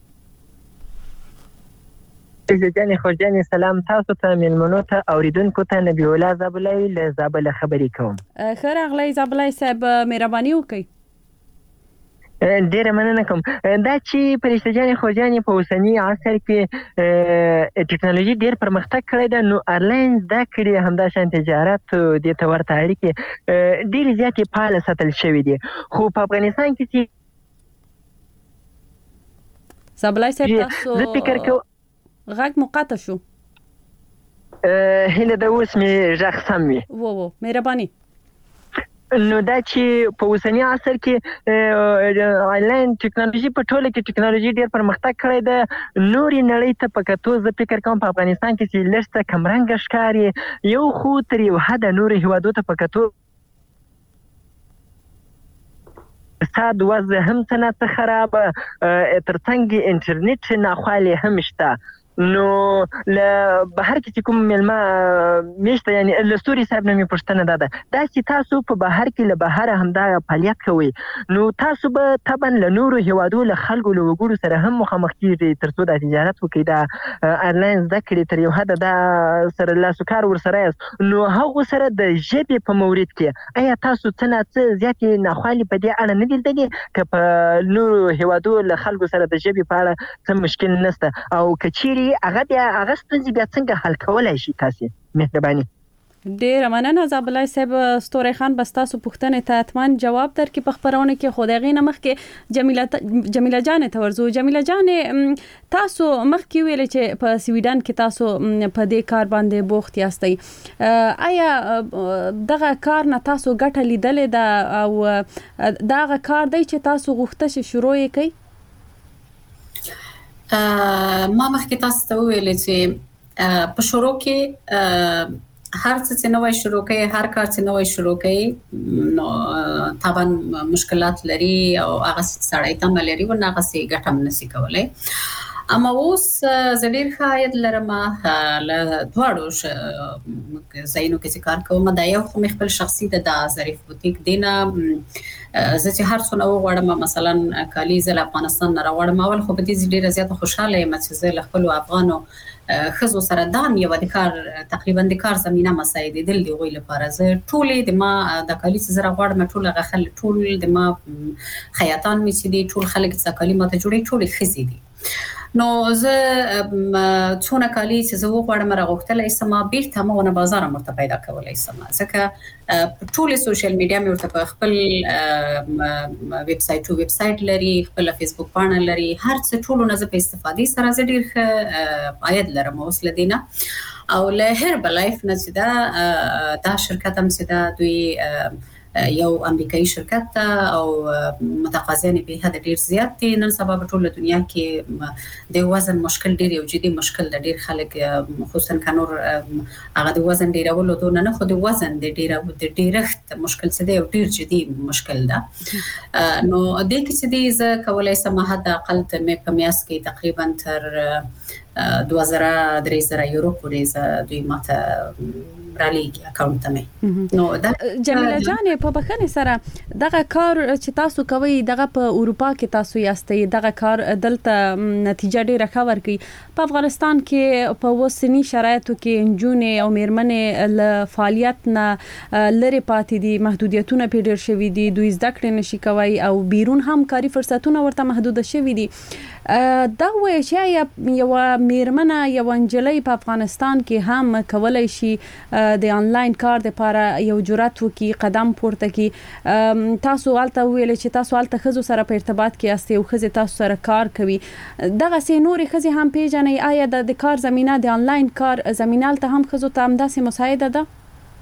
جاني خوشجاني سلام تاسو ته ملمنو ته اوریدونکو ته نبی الله زابلای له زابل خبرې کوم
خیر اغلی زابلای صاحب مهرباني وکړئ
ډیره مننه کوم دا چې فرشته جاني خوشجاني په اوسنی عصر کې ټکنالوژي ډیر پرمختګ کړی ده نو آنلاین دا کړي همدا شان تجارت د تورته اړیکې ډیر زیات فعال ساتل شوی دي خو په افغانستان کې چې
زابلای صاحب تاسو
زه فکر کوم
غږ مقطع شو
هله د اوس می ژغ سم وي
وو وو مهرباني
نو دا چې په اوسنی عصر کې آنلاین ټکنالوژي په ټوله کې ټکنالوژي ډیر پرمختګ کړی ده نورې نړۍ ته په کتو زه فکر کوم په افغانستان کې چې لږ څه کمرنګه ښکاري یو خو تر یو حده نورې هیوادو ته په کتو اقتصاد وضع هم څه خراب ترڅنګ انټرنیټ ناخوالي هم شته نو له بهر کې کوم ملما میشته یعنی لستوري صاحب نه مې پوښتنه ده دا چې تاسو په بهر کې له بهر همدا فعالیت کوي نو تاسو به طبعا له نورو هیوادو له خلکو له وګړو سره هم مخامخ کیږئ ترڅو د تجارت وکړئ دا آنلاین زده کړې تر یو حده دا سره لاسو کار ورسره یاست نو هغه سره د ژبې په مورید کې آیا تاسو څه نه څه زیاتې ناخوالي په دې اړه نه لیدلې که په نورو هیوادو له خلکو سره د ژبې په اړه څه مشکل نشته او کچيري هغه بیا هغه ستونزې بیا څنګه حل کولای شي تاسو مهرباني
ډیر مننه زابلای صاحب ستوري خان بس تاسو پوښتنه ته اتمن جواب درکې په خبرونه کې خدایغې نمخ کې جمیله جمیله جان ته ورزو جمیله جان تاسو مخ کې ویل چې په سویډن کې تاسو په دې کار باندې بوخت یاستئ آیا دغه کار نه تاسو ګټه لیدلې ده او دغه کار دی چې تاسو غوښته شي شروع یې کړئ
ما مخکې تاسو ته ویل چې په شروع کې هر څه چې نوې شروع کوي هر کار چې نوې شروع کوي نو طبعا مشکلات لري او هغه سړی ته ملري و نه هغه سي ګټم نسی کولای اما اوس زډیر خاید لرم له دواړو زینو کې کار کوم دا یو خو خپل شخصي د ظریف بوتیک دینه زه چې هر څونه وغواړم مثلا کالی زل افغانستان نه راوړم اول خو په دې ډیره زیاته خوشاله یم چې زه له خپل افغانو خزو سره دام یو د کار تقریبا د کار زمينه مساعد دل دی غوي لپاره زه ټولې د ما د کالی زره غواړم ټول غخل ټول د ما خیاطان می چې دي ټول خلک څه کلمات جوړي ټول خزي دي نو زه څونه کالی چې زه وغواړم راغختلې سما بیرته مونه بازار مرته پیدا کولای سما ځکه ټول سوشل میډیا مې ورته خپل ویب سټ او ویب سټ لري خپل فیسبوک پاڼه لري هر څه ټول نه زه په استفادې سره زه ډیر عاید لرم اوس لدینه او له هربل لایف نه چې دا دا شرکت هم چې دا دوی یو امریکایي شرکت او متقاضیان به حد ډیر زیات دي. نن سبا په ټوله دنیا کې د وزن مشکل ډیر یو جدي مشکل د ډیر خلک خصوصا کانور هغه د وزن ډیرولو دونه نه خو د وزن د ډیر د ډیرښت مشکل څه دی او ډیر جدي مشکل ده. نو د کې چې دی ز کولای سم حد اقل ته په میاس کې تقریبا تر دوه زره درې زره یورو پورې دوی ماته رالیږي اکاونټ ته. نو دا
جمیله جان په بخښنې سره دغه کار چې تاسو کوي دغه په اروپا کې تاسو یاستئ دغه کار دلته نتیجه ډیره ښه ورکړي. په افغانستان کې په وسنی شرایطو کې نجونې او میرمنې له فعالیت نه لري پاتې دي، محدودیتونه په ډیر شوي دي، دوی زده کړې نشي کوي او بیرون هم کاري فرصتونه ورته محدود شوي دي. دا وایي چې یو میرمنه یو انجلۍ په افغانستان کې هم کولای شي د انلاین کار لپاره یو جرأت وکړي، قدم پورته کړي. تاسو الته ویل چې تاسو الته خزو سره په ارتباط کې یاستئ او خزه تاسو سره کار کوي. دغه سه نور خزه هم پیژنئ، آیا د کار زمينه د انلاین کار زمينه الته هم خزو ته همداسې مساعده ده؟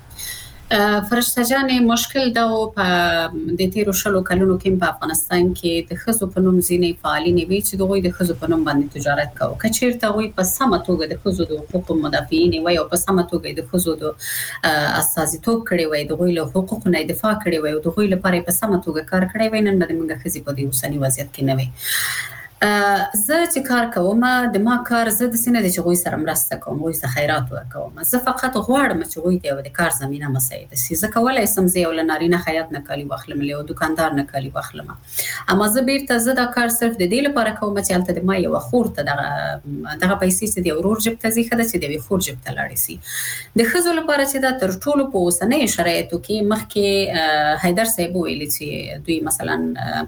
فرشته جانې مشکل دا په د تیرو شلو کلونو کې په افغانستان کې د خزو په نوم ځینې فعالین وي چې دوی د خزو په نوم باندې تجارت کوي. کچیرته وي په سمه توګه د خزو د حقوقو مدافعین وي او په سمه توګه د خزو د استازیتوب کړي وي، د غوښتنو حقوقو نه دفاع کړي وي او د غوښتنو لپاره په سمه توګه کار کړی وي، نن باندې موږ خزي په دې اوسنی وضعیت کې نه وي. زه چې کار کوم د ما کار زه د سینې د چغوي سره مرسته کوم، غوي سره خیرات ورکوم. زه فقط غواړم چې غوي ته د کار زمينه مساعده سي. زه کولای سم زه ول نارینه خیاط نه کالی واخلم له دکاندار نه کالی واخلم، اما زه بیرته زه دا کار صرف د دې لپاره کوم چې البته د ما یو خور ته دغه دغه پیسې چې دی ورور جب ته ځي خده چې دی خور جب ته لاړ سي. د خزو لپاره چې دا تر ټولو په اوسنۍ شرایطو کې مخکې حیدر صاحب ویل چې دوی مثلا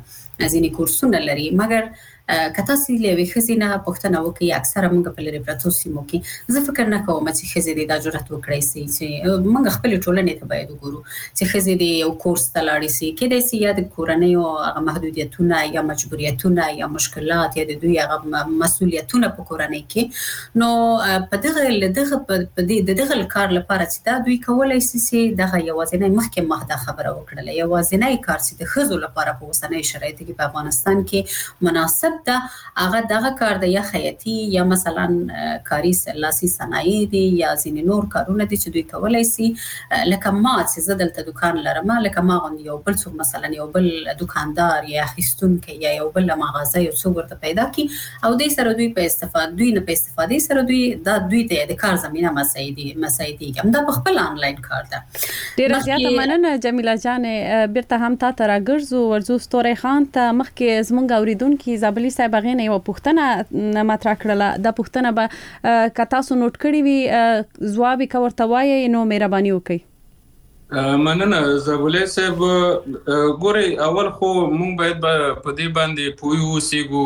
ځینې کورسونه لري، مګر کته سي لوي خزینه پښتنه وکي اکثره موږ په لري پروتو سیمو کې زه فکر نه کوم چې خزې د جرأت وکړي سي چې موږ خپل ټولنې ته باید وګورو چې خزې د یو کورس تلاړي سي کې د سي یا د کورنۍ او هغه محدودیتونه یا مجبوریتونه یا مشکلات یا د دوی هغه مسؤلیتونه په کورنۍ کې. نو په دغه دغه په دې دغه کار لپاره چې دا دوی کولای سي چې دغه یوازینی مخکې مهده خبره وکړه، یوازینی کار چې د خزو لپاره په اوسنۍ شرایطو کې په افغانستان کې مناسب دا هغه دغه کار د یا خیاطي یا مثلا کاری لاسي صنایع دي یا ځینې نور کارونه دي چې دوی کولای سي. لکه ما چې زه دلته دکان لرم، لکه ما غوندې یو بل څوک مثلا یو بل دکاندار یا اخیستونکی یا یو بل مغازه یو څوک ورته پیدا کی او دوی سره دوی په استفاده دوی نه په استفاده سره دوی دا دوی ته د کار زمينه مساعدي مساعدي هم دا په خپل انلاین کار ده.
ډیره زیاته مننه جمیله جان. بیرته هم تا ته راګرځو ورزو ستوري خان ته مخکې زمونږ اوریدونکو زابلی صاحب غینه یو پوښتنه مطرح کړله. دا پوښتنه به که تاسو نوٹ کړی وي ځواب یې ورته وایي نو مهرباني وکړئ.
مننه زابلی صاحب. ګورئ اول خو مونږ باید په دې باندې پوه اوسېږو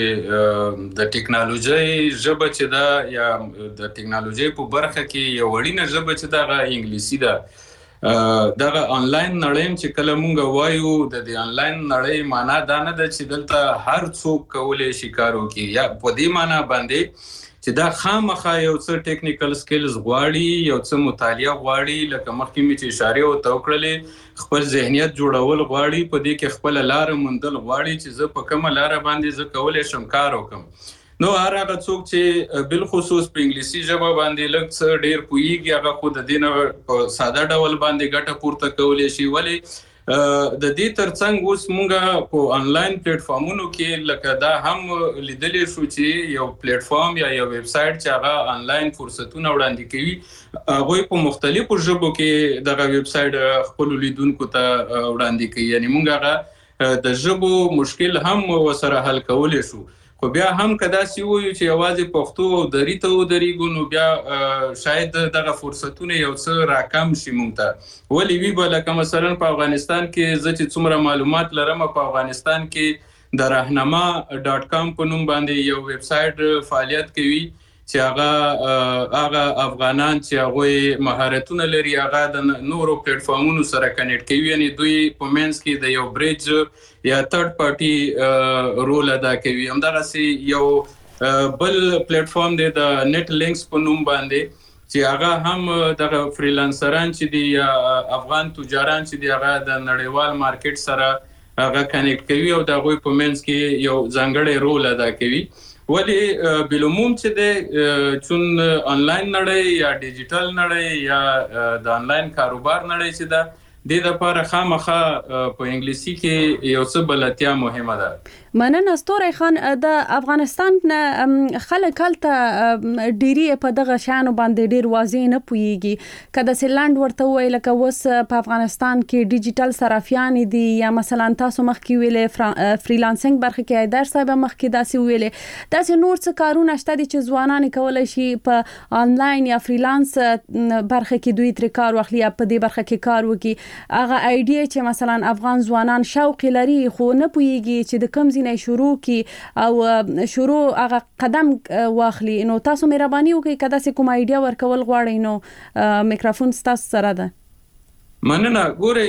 چې د ټکنالوژي ژبه چې ده یا د ټکنالوژي په برخه کې یو وړینه ژبه چې ده هغه انګلیسي ده. دغه انلاین نړۍ چې کله مونږ وایو د دې انلاین نړۍ معنا دا نه ده چې دلته هر څوک کولای شي کار وکړي، یا په دې معنا باندې چې دا خامخا یو څه ټیکنیکل سکلز غواړي، یو څه مطالعه غواړي، لکه مخکې مې چې اشاره ورته وکړلې خپل ذهنیت جوړول غواړي، په دې کې خپل لار موندل غواړي چې زه په کومه لار باندې زه کولای شم کار وکړم. نو هغه څوک چې بل خصوص په انګلیسي ژبه باندې لږ څه ډیر پوهیږي هغه خو د دې نه په ساده ډول باندې ګټه پورته کولی شي. ولې د دې ترڅنګ اوس مونږ په انلاین پلیټ فارمونو کې لکه دا هم لیدلې شو چې یو پلیټ فارم یا یو ویب سایټ چې هغه انلاین فرصتونه وړاندې کوي، هغوی په مختلفو ژبو کې دغه ویب سایټ خپل لیدونکو ته وړاندې کوي. یعنی مونږ هغه د ژبو مشکل هم وسره حل کولی شو. خو بیا هم کدا سی وایو چې یوازې پښتو او دری ته ودرېږو نو بیا شاید دغه فرصتونه یو څه راکم شي مونږ ته. ولې وی به لکه مثلا په افغانستان کې زه چې څومره معلومات لرم په افغانستان کې د راهنما ډاټ کام په نوم باندې یو ویب سایټ فعالیت کوي چې هغه هغه افغانان چې هغه مهارتونه لري هغه د نورو پلیټ فارمونو سره کنیکټ کوي، یعنی دوی په مینس کې د یو بریج یا تھرد پارټي رول ادا کوي. همدغه سي یو بل پلیټ فارم دی د نت لینکس په نوم باندې چې هغه هم د فریلانسران چې دی یا افغان تجاران چې دی هغه د نړیوال مارکیټ سره هغه کنیکټ کوي او د غوي په منځ کې یو ځانګړی رول ادا کوي. ولی بلوموم چې د چون انلاین نړۍ یا ډیجیټل نړۍ یا د انلاین کاروبار نړۍ چې دا د د لپاره خامخا په انګلیسي کې یو څه بلتیا مهمه ده.
مننه ستوري خان. د افغانستان نه خلک هلته ډيري په دغه شانو باندې ډیر واضح نه پويږي کله سیلاند ورته وای لکه وس په افغانستان کې ډیجیټل صرافیان دي یا مثلا تاسو مخ کې ویلې فریلانسینګ برخه کې ایدار صاحب مخ کې داسې ویلې داسې نور څه کارونه شته دي چې ځوانان کولای شي په انلاین یا فریلانس برخه کې دوی تر کار واخلي یا په دې برخه کې کار وکړي. هغه ایډیا چې مثلا افغان ځوانان شوق لري خو نه پويږي چې د کم ځای شروع کی او شروع هغه قدم واخلي. نو تاسو مهرباني وکړئ کدا سه کوم ایډیا ورکول غواړئ نو میکروفون تاسو سره ده.
مننه. ګوري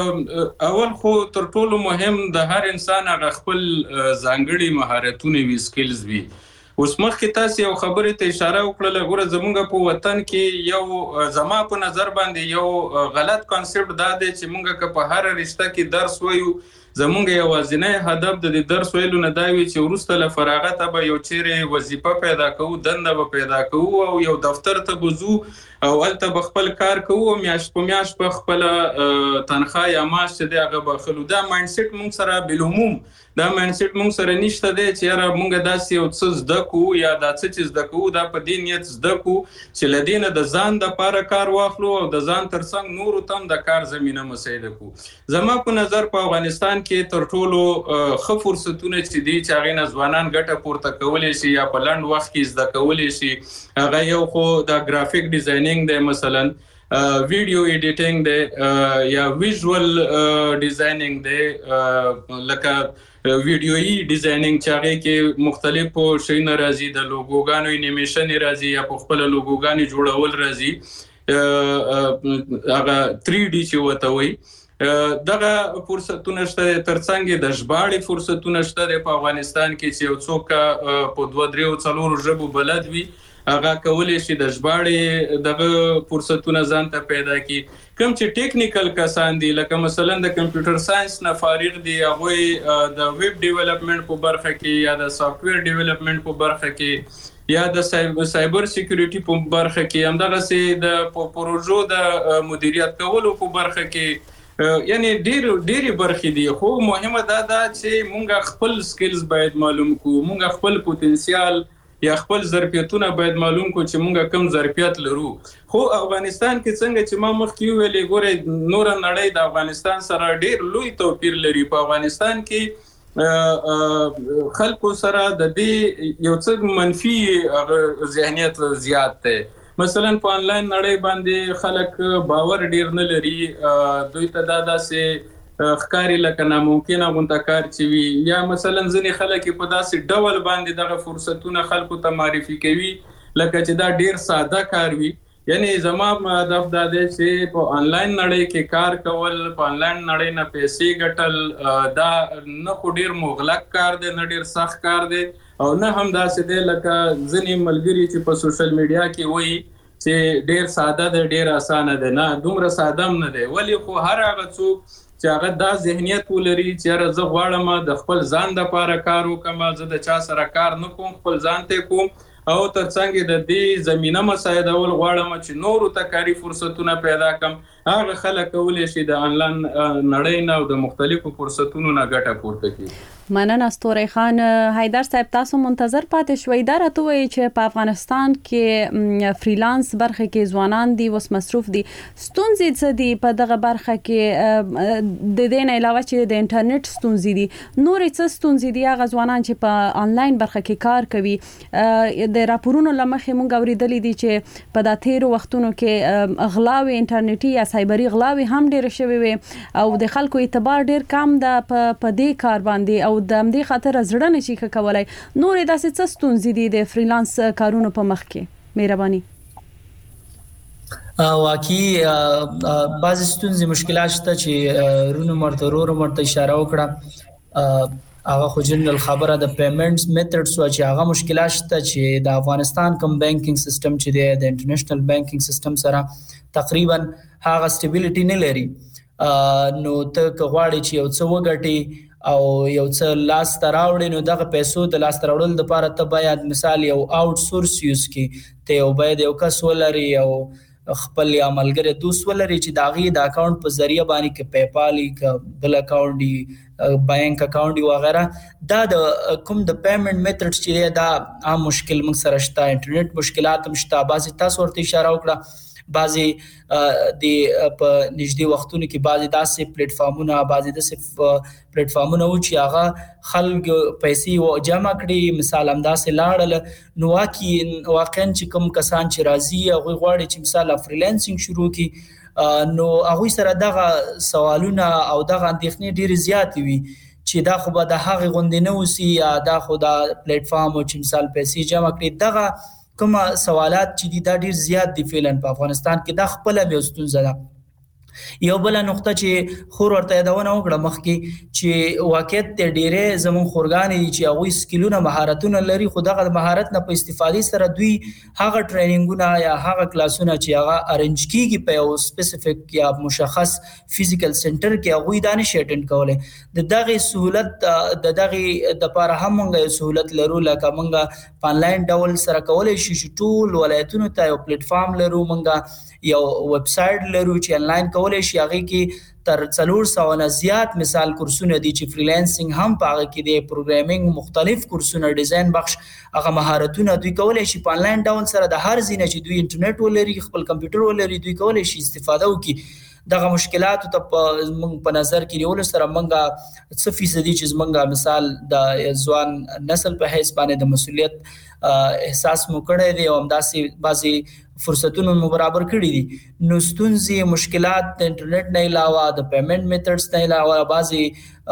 اول خو تر ټولو مهم د هر انسان هغه خپل ځانګړي مهارتونه وی سکلز وی. اوس مخکې تاسو یو خبرې ته اشاره وکړه غوړه زمونږ په وطن کې یو زما په نظر باندې یو غلط کانسپټ دا دی چې مونږ په هر رشته کې درس وایو زمونږ یو ځینې هدف د درس ویلو نه دا وی چې ورسته له فراغت به یو چیرې وظیفه پیدا کوو دنده به پیدا کوو او یو دفتر ته بوزو او الته بخپل کار کوو او میاش په میاش په خپل تنخواه یا معاش دې هغه بخلو. دا مایند سیټ مونږ سره بلوموم دا مایند سیټ مونږ سره نشته دی چې یاره مونږ داسې یو څه زده کوو یا دا څه چې زده کوو دا په دې نیت زده کوو چې لدینه د ځان د پاره کار واخلو او د ځان ترڅنګ نورو تم د کار زمينه مساعده کوو. زما په نظر په افغانستان کې تر ټولو ښه فرصتونه چې دي چې هغه ځوانان ګټه پورته کولای شي یا په لند وخت کې زده کولای شي هغه یو خو د گرافیک ډیزاینینګ دی مثلا ویډیو ایډیټینګ دی یا ویژوال ډیزاینینګ دی لکه ویډیویي ډیزاینینګ چې هغه کې مختلفو شیانو راځي د لوګوګانو انیمیشن راځي یا په خپل لوګوګانو جوړول راځي هغه تھری ډي چې وته وي. دغه فرصتونه شته ترڅنګ د ژباړې فرصتونه شته په افغانستان کې چې یو څوک په دوه درې څلور ژبو بلد وي هغه کولای شي د ژباړې دغه فرصتونه ځان ته پیدا کړي. کوم چې ټیکنیکل کسان دي لکه مثلا د کمپیوټر ساينس نه فارغ دي هغه د ویب ډیولپمنٹ په برخه کې یا د سافټویر ډیولپمنٹ په برخه کې یا د سایبر سکیورټي په برخه کې همدغه سي د پروژو د مدیریت کولو په برخه کې یعنی ډیر ډیر برخې دي. خو مهمه دا ده چې مونږ خپل سکلز باید معلوم کو مونږ خپل پوتنسیال یا خپل ظرفیتونه باید معلوم کو چې مونږ کم ظرفیت لرو. خو افغانستان کې څنګه چې ما مخکې ویلې ګوره نور نړۍ د افغانستان سره ډیر لوی توپیر لري. په افغانستان کې خلکو سره د دې یو څه منفي ذهنیت زیات دی. مثلا په انلاین نړۍ باندې خلک باور ډیر نه لري دوی ته دا داسې خکاری لکه ناممکنه غونډه کار چې وي یا مثلا ځنې خلک په داسې ډول باندې دغه فرصتونه خلکو ته معرفي کوي لکه چې دا ډیر ساده کار وي. یعنی زما هدف دا دی چې په انلاین نړۍ کې کار کول په انلاین نړۍ نه پیسې ګټل دا نه خو ډیر مغلق کار دی نه ډیر سخت کار دی او نه هم داسې دی لکه ځنې ملګري چې په سوشل میډیا کې وایي چې ډیر ساده دی ډیر اسانه دی. نه دومره ساده هم نه دی. ولی خو هر هغه څوک چې هغه دا ذهنیت ولري چې زه غواړم د خپل ځان لپاره کار وکم زه د چا سره کار نه کوم خپل ځان ته کوم او ترڅنګ د دې زمينه مساعده ول غواړم چې نورو ته کاری فرصتونه پیدا کړم هغه خلک کولای شي د انلاین نړۍ نه او د مختلفو فرصتونو نه ګټه پورته کړي.
مننه ستوري خان. حیدر صاحب تاسو منتظر پاتې شوي دا راته وایي چې په افغانستان کې فریلانس برخه کې ځوانان دي وس مصروف دي ستونزې څه دي په دغه برخه کې د دې نه علاوه چې د انټرنیټ ستونزې دي نور څه ستونزې دي هغه ځوانان چې په انلاین برخه کې کار کوي د راپورونو لمخې مونږ اوریدلې دي چې په د تیرو وختونو کې غلاوي انټرنیټي یا سایبري غلاوي هم ډېر شوي وي او د خلکو اعتبار ډېر کم ده په دې کار باندې او د همدې خاطر زړه نشي کولای. نور داسې څه ستونزې دي د فریلانس کارونو په مخ کې مهرباني؟
واقعي بعض ستونزې مشکلات شته چې رونو مرته رورو مرته اشاره وکړه هغه خو جنرال خبره د پیمنټس میتھډز او چې هغه مشکلات شته چې د افغانستان کوم بانکینګ سیستم چې دی د انټرنیشنل بانکینګ سیستم سره تقریبا هغه سټیبিলিټی نه لري. نو ته غواړي چې یو څه وګټي او یو څه لاس ته راوړي نو دغه پیسو د لاس ته راوړل لپاره ته باید مثال یو آوټ سورس یوز کړي، ته یو باید یو کس ولري او خپل یا ملګری دوست ولري چې داغي د اکاونټ په ذریعہ باندې کې پیپال ک بل اکاونټ دی بانک اکاونټ دی وغیرہ دا د کوم د پیمنٹ میتھډز چې دا عام مشکل موږ سره شته. انټرنیټ مشکلات هم شته، بعضی تاسو ورته اشاره وکړه، بعضی د په نږدې وختونو کې بعضی داسې پلیټ فارمونه بعضی داسې پلیټ فارمونه و چې هغه خلک پیسې جمع کړي، مثال همداسې لاړل نو واقعي واقعا چې کوم کسان چې راځي هغه غواړي چې مثال فریلانسینګ شروع کړي نو هغه سره دغه سوالونه او دغه اندېښنې ډېر زیات وي چې دا خو به د هغه غوندې نه وسی یا دا خو دا پلیټ فارم چې مثال پیسې جمع کړي دغه کوم سوالات چې دي دا ډیر زیات دي فعلا په افغانستان کې دا خپل یو ستونزه ده. یو بل نقطه چې خور ورته یادونه وکړه مخکې چې واقعیت ته ډیره زمون خورګان دي چې هغه سکیلونه مهارتونه لري، خو دغه مهارت نه په استفادې سره دوی هغه ټریننګونه یا هغه کلاسونه چې هغه ارنج کیږي په یو سپیسیفیک یا مشخص فزیکل سنټر کې هغه دانش اټینډ کولای د دغه سہولت د دغه د لپاره هم موږ سہولت لرو، لکه موږ په انلاین ډول سره کولای شو چې ټول ولایتونو ته یو پلیټ فارم لرو، موږ یو ویب سټ لرو چې انلاین کولای شي هغه کې تر څلور سوه نه زیات مثال کورسونه دي چې فریلانسینګ هم پاره کې دي، پروګرامینګ مختلف کورسونه ډیزاین بخش هغه مهارتونه دوی کولای شي په انلاین ډول سره د هر ځینې چې دوی انټرنیټ ولري خپل کمپیوټر ولري دوی کولای شي استفاده وکړي. دغه مشکلات ته موږ په نظر کې نیول سره موږ څه فیصدي چې موږ مثال د ځوان نسل په حساب باندې د مسولیت احساس مو کړی دی او همداسې بعضی فرصتونو مو برابر کړی دي. نو ستونزې مشکلات د انټرنیټ نه علاوه د پیمنٹ میتھډز نه علاوه بعضی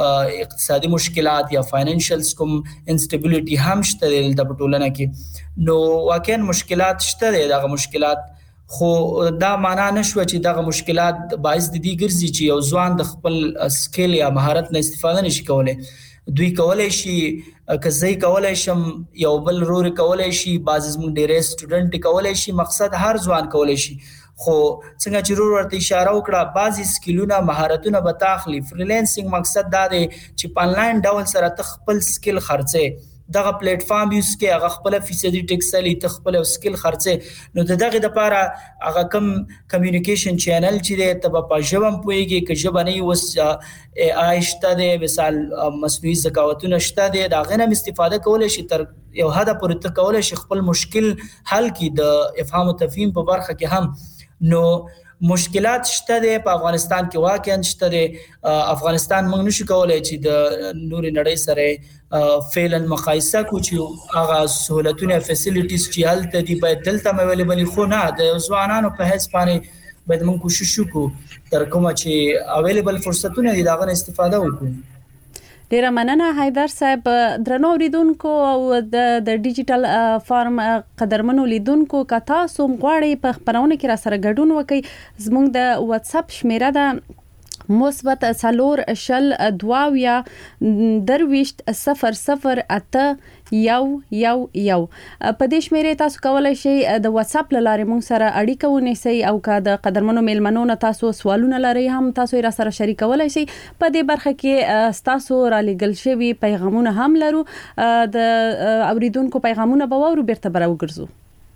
اقتصادي مشکلات یا فاینانشلز کوم انسټیبিলিټي هم شته د ټولنه کې. نو واقعا مشکلات شته دغه مشکلات، خو دا معنا نشو چې دغه مشکلات باعث د دې ګرځي چې یو ځوان د خپل سکیل یا مهارت نه استفاده نشي کولای. دوی کولای شي که زه کولای شم یو بل رور کولای شي، بعضی زموږ ډېر سټوډنټ کولای شي، مقصد هر ځوان کولای شي. خو څنګه چې رور ورته اشاره وکړه بعضی سکیلونه مهارتونه به تاخلي. فریلانسینګ مقصد دا دی چې په انلاین ډول سره ته خپل سکیل خرڅې، دغه پلیټ فارم یوز کې هغه خپل فیصدي ټیکس لري، ته خپل سکیل خرڅې نو دغه د لپاره هغه کم کمیونیکیشن چینل چې دی ته په ژبه پويږي که ژبه نه وس آی شته دی مثال مصنوعي ذکاوتونه شته دی دا غنه استفاده کولای شي تر یو حد پورې ته کولای شي خپل مشکل حل کړي د افهام او تفهیم په برخه کې هم. نو مشکلات شته دی په افغانستان کې واقعا شته دی. افغانستان موږ نشو کولای چې د نوري نړۍ سره فعلا مقایسه کو چې هغه سہولتونه فیسیلیټیز چې هلته دي باید دلته اویلیبل خو نه د ځوانانو په هیڅ باندې باید موږ کوشش وکړو تر کومه چې اویلیبل فرصتونه دي داغه استفاده وکړو.
ډیره مننه حیدر صاحب. درنو لیدونکو او د د ډیجیټل فارم قدرمنو لیدونکو که تاسو غواړئ په خبرونه کې را سره ګډون وکړئ زموږ د واتس اپ شمیره ده مثبت څلور شل دواویا درويشت صفر صفر اته یو یو یو. په دې شمیره تاسو کولای شئ د واتس اپ لاره مونږ سره اړیکه ونیسئ او که د قدرمنو میلمنو نه تاسو سوالونه لرئ هم تاسو را سره شریکولای شئ. په دې برخه کې تاسو را لګل شوی پیغامونه هم لرو، د اوریدونکو پیغامونه به وورو بیرته برا وګرځو.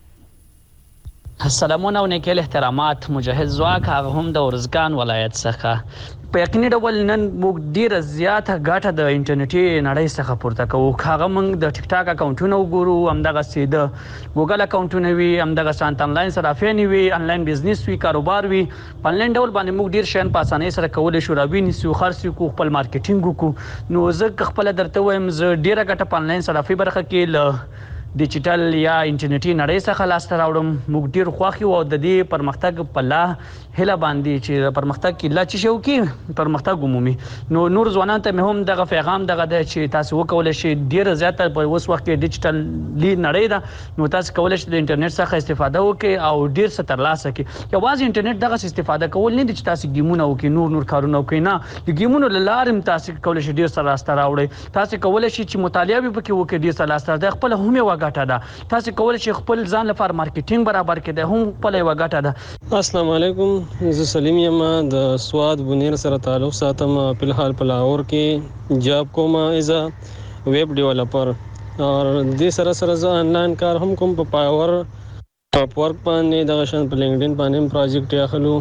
سلامونه او نیکل احترامات مجهز ځواک هغه هم د ورزګان ولایت څخه. په یقیني ډول نن موږ ډیره زیاته ګټه د انټرنیټي نړۍ څخه پورته کوو. هغه موږ د ټیک ټاک اکاونټونه وګورو، همدغه سي د ګوګل اکاونټونه وي، همدغه سانت انلاین صرافین وي، انلاین بزنس وي، کاروبار وي. په انلاین ډول باندې موږ ډیر شین په اسانۍ سره کولای شو راوي نسو خرڅ کو خپل مارکیټینګ کو. نو زه خپل درته وایم زه ډیره ګټه په انلاین صرافي برخه کې ل ډیجیټل یا انټرنیټي نړۍ څخه لاسته راوړم. موږ ډیر خوښ یو او د دې پرمختګ په لار هله باندې چې پرمختګ کې لا چې شو کې پرمختګ عمومي. نو نور ځوانان ته هم دغه پیغام دغه د چې تاسو وکولای شئ ډیر زیاته په اوس وخت کې ډیجیټل لی نړۍ ده نو تاسو کولای شئ د انټرنیټ څخه استفاده وکړئ او ډیر څه ترلاسه کړئ. یوازې انټرنیټ دغه استفاده کول نه دي چې تاسو ګیمونه وکړئ نور نور کارونه وکړئ نه د ګیمونو لاره هم تاسو کولای شئ ډیر څه لاسته راوړئ. تاسو کولای شئ چې مطالعه به پکې وکړئ ډیر څه لاسته راوړئ. خپل هم یو غټه ده. تاسو کولای شئ خپل ځان لپاره مارکیټینګ برابر کړئ هم خپل یو غټه ده.
السلام علیکم زه سلیم یم د سواد بنیر سره تعلق ساتم په الحال په لاهور کې جاب کوم ایز ا ویب ډیولپر او د سره سره زه آنلاین کار هم کوم په پاور اپ ورک باندې د غشن په لینکډین باندې پروجیکټ اخلو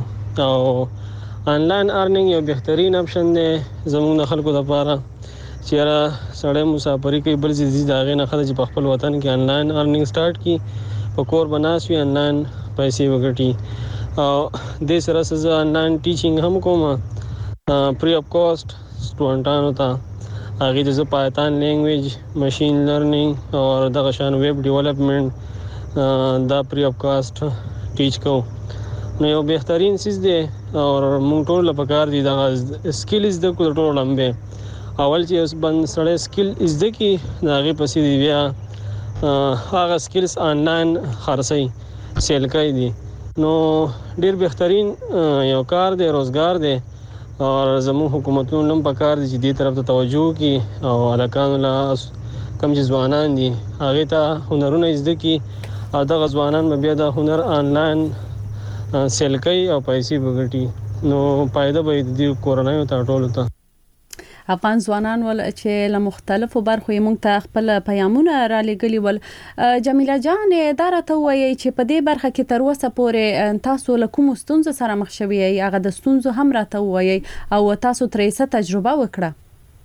او آنلاین ارنینګ یو بهترین اپشن دی زموږ خلکو لپاره چې را سړی مسافری کوي بل ځای داغه نه خلک په خپل وطن کې آنلاین ارنینګ سٹارټ کی په کور بناسوي آنلاین پیسې وګټي او د سره سره آنلاین ټیچینګ هم کوم فری اف کاست سټوډنټانو ته هغه د پایتان لینګویج ماشين لرنینګ او د غشان ویب ډیولپمنٹ دا فری اف کاست ټیچ کو نو یو بهترین سیس دی او مونږ ټول په کار دي دا سکلز د کول ټول لمبه اول چې اوس بند سره سکل از د کی هغه پسې دی بیا هغه سکلز آنلاین خرڅي سیل کوي دي نو ډیر بهترین یو کار دی روزګار دی او زموږ حکومتونو هم په کار دي چې دې طرف ته توجه کوي او الکانو لا کم چې ځوانان دي هغه ته هنرونه زده کی او د ځوانان بیا د هنر آنلاین سیل کوي او پیسې وګټي نو پایده به د کورونا یو ته ټول ته
افغان ځوانان ول چې له مختلفو برخو یې مونږ ته خپل پیغامونه را لګلی ول. جمیله جان اداره ته وایي چې په دې برخه کې تر اوسه پورې تاسو له کوم ستونزو سره مخ شوي یې هغه د ستونزو هم راته وایي او تاسو ترې څه تجربه وکړه.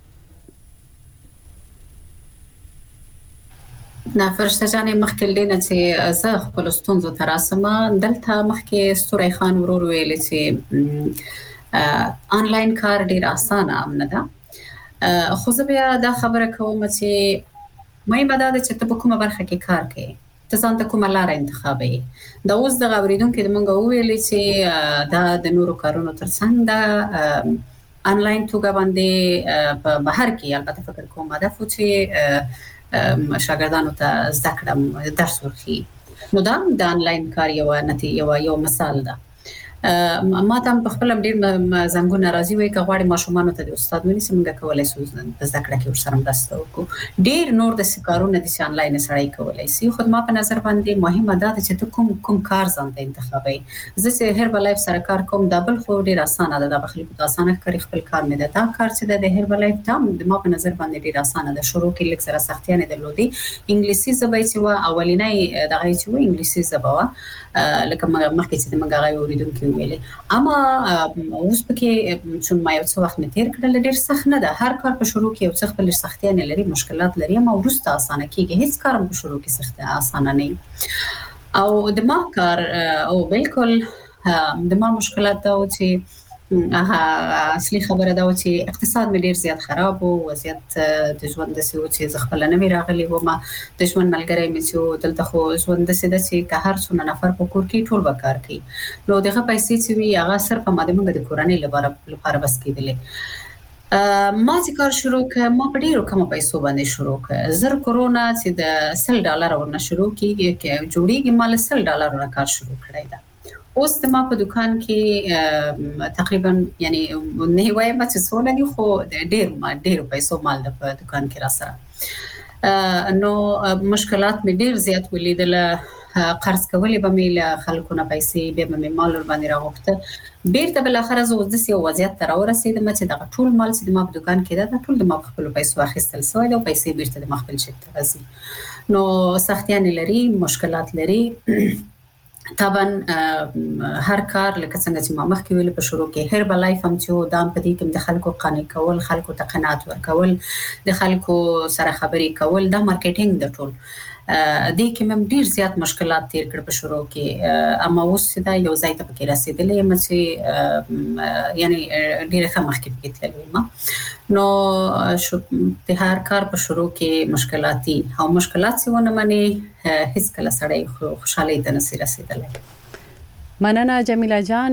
نه فرشته جانې مخکې لینه چې زه خپل ستونزو ته راسم دلته مخکې ستوري خان ورور ویل چې آنلاین کار ډیر اسانه نه ده خو زه بیا دا خبره کوم چې مې مدد چې ته په کومه برخه کې کار کوي ته ځان ته کومه لار انتخابوي دا اوس د غوړیدونکو د مونږ ویلې چې دا د نورو کارونو ترڅنګ دا آنلاین توګه باندې په بهر کې البته فکر کوم هدف و چې شاګردانو ته زده کړم درس ورکړي نو دا د آنلاین کار یو نتیجه یو مثال ده. ما ته په خپل ډیر زنګونه راځي وای که غواړي ماشومان ته د استاد ونی څنګه کولای شو د زده کړه کې ورسره مرسته وکړو. ډیر نور د سکارونه د آنلاین سره کولای شي خو ما په نظر باندې مهمه ده چې ته کوم کوم کار ځان ته انتخابي. زه چې هربل لایف سره کار کوم دبل خو ډیر اسانه ده د بخلکو ته اسانه کړی خپل کار مې ده دا کار چې د هربل لایف ته د ما په نظر باندې ډیر اسانه ده. شروع کې لیک سره سختیانه درلودي انګلیسي زبې چې وا اولینې دغه چې و انګلیسي زبوا لکه مخکې چې د مګاغي اوریدونکو ویلې اما اوس پکې چې ما یو څه وخت مې تیر کړل ډیر سخت نه ده. هر کار په شروع کې یو څه خپل سختیانه لري مشکلات لري اما ورسته اسانه کیږي هیڅ کار په شروع کې سخت اسانه نه او د ما کار او بالکل د ما مشکلات دا و چې اصلي خبره دا و چې اقتصاد مې ډیر زیات خراب او وضعیت د ژوند د سیو چې زغفل نه وی راغلی و ما د ژوند ملګری مې چې دلته خو ژوند د سیده چې که هر څونه نفر په کور کې ټول وکړ کوي نو دغه پیسې چې وی هغه صرف ماده موږ د کورنۍ لپاره لپاره بس کېدلې. ما چې کار شروع کړ ما په ډیرو کم پیسو باندې شروع کړ. زر کورونا چې د سل ډالر ورنه شروع کیږي کې جوړیږي مال سل ډالر ورنه کار شروع کړی دا. اوس د ما په دکان کې تقریبا یعنی نه وایم چې څونه دي خو ډیر ما ډیر پیسو مال د په دکان کې را سره نو مشکلات مې ډیر زیات ولیدل. قرض کولې به مې له خلکو نه پیسې به مې مال ور باندې راغوښته بیرته بل اخر زه د سیو وضعیت تر ورسېدم چې دا ټول مال چې د ما په دکان کې دا ټول د ما په خپل پیسو اخیستل سوی دا پیسې بیرته د ما خپل شت راځي نو سختیان لري مشکلات لري. طبعا هر کار لکه څنګه چې ما مخکې ویل په شروع کې هربل لایف هم چې دام په دې کې د خلکو قانع کول خلکو ته قناعت ورکول د خلکو سره خبرې کول دا مارکیټینګ د ټول د کې مم ډیر زیات مشکلات تیر کړ په شروع کې اما اوس دا یو ځای ته پکې رسیدلې یم چې یعنی ډیر ښه مخکې پکې تللی ما نو شو د هر کار په شروع کې مشکلاتي او مشکلات څه ونه مني هیڅ کله سړی خوشحالي ته نشي رسیدلی.
مننه جمیله جان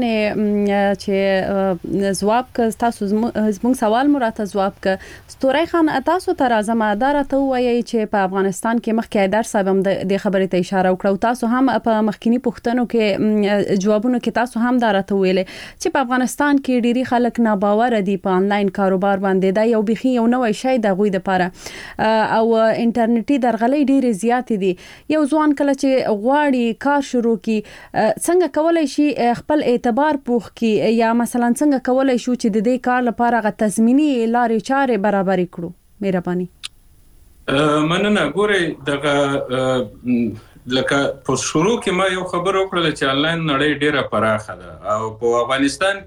چې جواب ک تاسو زموږ سوال مراته جواب ک ستوري خان تاسو ته راځم اداره ته وایي چې په افغانستان کې مخکې ایدار صاحب هم د خبرې ته اشاره وکړه تاسو هم په مخکینی پوښتنو کې جوابونو کې تاسو هم داره ته ویلې چې په افغانستان کې ډيري خلک ناباور دي په انلاین کاروبار باندې دا یو بخي یو نوې شی د غوي د لپاره او انټرنیټي درغلې ډېرې زیات دي یو ځوان کله چې غواړي کار شروع کی څنګه کول شي خپل اعتبار پوخ کی یا مثلا څنګه کولای شو چې د دې کار لپاره غو تضمینی لارې چارې برابر کړو مهرباني.
مننه ګوري دغه لکه په شروع کې ما یو خبر وکړل چې انلاین نړۍ ډیره پراخه ده او په افغانستان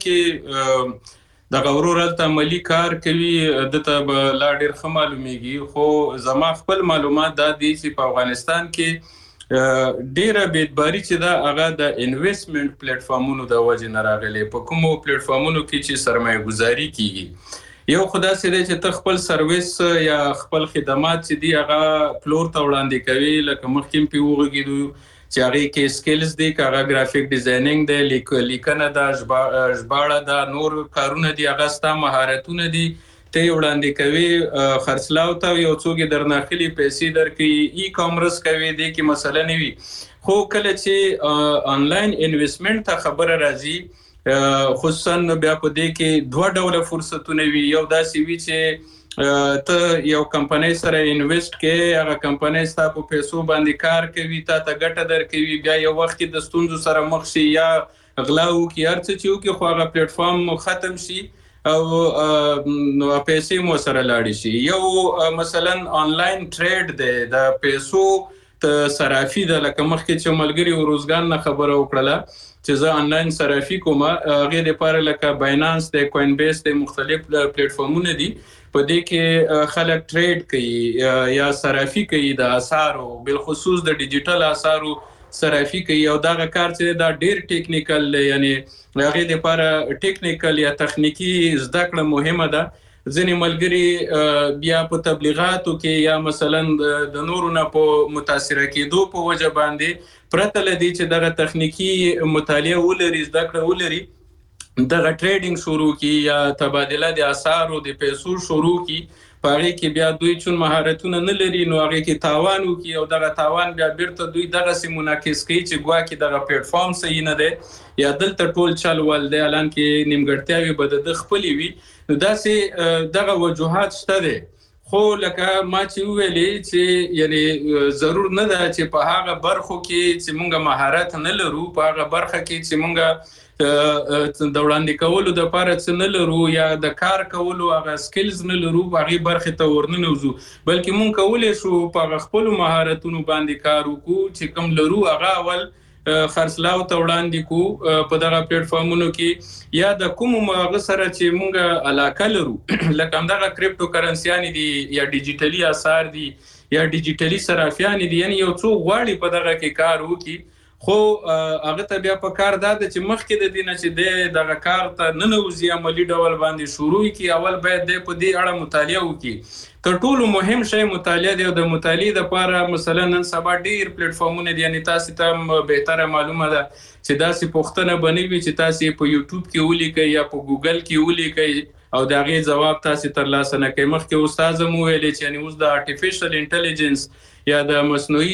کې دغه ورورلته عملی کار کوي دته لا ډیر ښه معلومیږي خو زما خپل معلومات دا دي چې په افغانستان کې ډیره بیدباری چې دا هغه د انویسټمنټ پلیټ فارمونو د وجې نه راغلي په کومو پلیټ فارمونو کې چې سرمایه گذاري کیږي یو خدا سره چې ته خپل سرویس یا خپل خدمات چې دی هغه پلور ته وړاندې کوي لکه مخکې په وګړو چې هغه کې سکلز دي هغه گرافیک ډیزاینینګ دی لیک لیکنه د ژباړه د نور کارونه دي هغه ستا مهارتونه دي ته وړاندې کوي خرڅلاو ته یو څوک درناخلي پیسې درکې ای کامرس کوي د کې مسله نه وي خو کله چې آنلاین انویسټمنټ ته خبره راځي خصوصا بیا په دې کې دوه ډول فرصتونه وي یو داسې وي چې ته یو کمپنۍ سره انویسټ کې هغه کمپنۍ ستا په پیسو باندې کار کوي تا ته ګټه درکوي بیا یو وخت د ستونزو سره مخ شي یا غلاو کې هر څه چې وکي خو هغه پلیټ فارم ختم شي او نو پیسې مو سره لاړ شي یو مثلا آنلاین ټریډ دی د پیسو ته صرافي د لکه مخکې چې ملګری او روزګان نه خبره وکړه چې زه آنلاین صرافي کوم هغه لپاره لکه باینانس د کوین بیس د مختلف پلیټ فارمونه دي په دې کې خلک ټریډ کوي یا صرافي کوي د اسعارو بل خصوص د ډیجیټل اسعارو صرافي کوي او دا کار چې دا ډیر ټیکنیکل یعنی هغه لپاره ټیکنیکل یا تخنیکی زده کړه مهمه ده ځینې ملګری بیا په تبلیغاتو کې یا مثلا د نورو نه په متاثر کېدو په وجه باندې پرته لدی چې دغه تخنیکی مطالعه ولري زده کړه ولري دغه ټریډینګ شروع کی یا تبادله د اسعارو د پیسو شروع کی پاره کې بیا دوی چون مهارتونه نه لري نو هغه کې تاوان وکي او دغه تاوان بیا بیرته دوی دغه سي مناقص کوي چې ګوا کې دغه پلیټ فارم صحیح نه دی یا دلته ټول چل ول دی الان کې نیمګړتیاوي بد د خپلې وي نو دا سي دغه وجوهات شته دي خو لکه ما چې ویلې چې یعنی ضرور نه ده چې په هغه برخو کې چې مونږه مهارت نه لرو په هغه برخه کې چې مونږه د وړاندې کولو د لپاره څه نه لرو یا د کار کولو هغه سکلز نه لرو هغه برخه ته ورننوزو بلکې مونږ کولای شو په خپل مهارتونو باندې کار وکړو چې کوم لرو هغه اول خرڅلاو ته وړاندې کو په دغه پلیټ فارمونو کې یا د کوم مغه سره چې مونږه علاقه لرو لکه همدغه کریپټو کرنسيان دي یا ډیجیټلي اسعار دي یا ډیجیټلي صرافیان دي یعنی یو څو غواړي په دغه کې کار وکړي خو هغه ته بیا په کار ده چې مخکې د دینه چې دغه کار ته ننوځي عملی ډول باندې شروع کی اول باید د په دې اړه مطالعه وکړي تر ټولو مهم شی مطالعه دی او د مطالعې لپاره مثلا نن سبا ډیر پلیټ فارمونه دي یعنی تاسو ته بهتره معلومه ده چې داسې پوښتنه بنوي چې تاسو په یوټیوب کې ولیکئ یا په ګوګل کې ولیکئ او دا غي جواب تاسو ترلاسه نه کوي مخکې استاد مو ویل چې یعنی اوس د ارتفیشل انټيليجنس یا د مصنوعي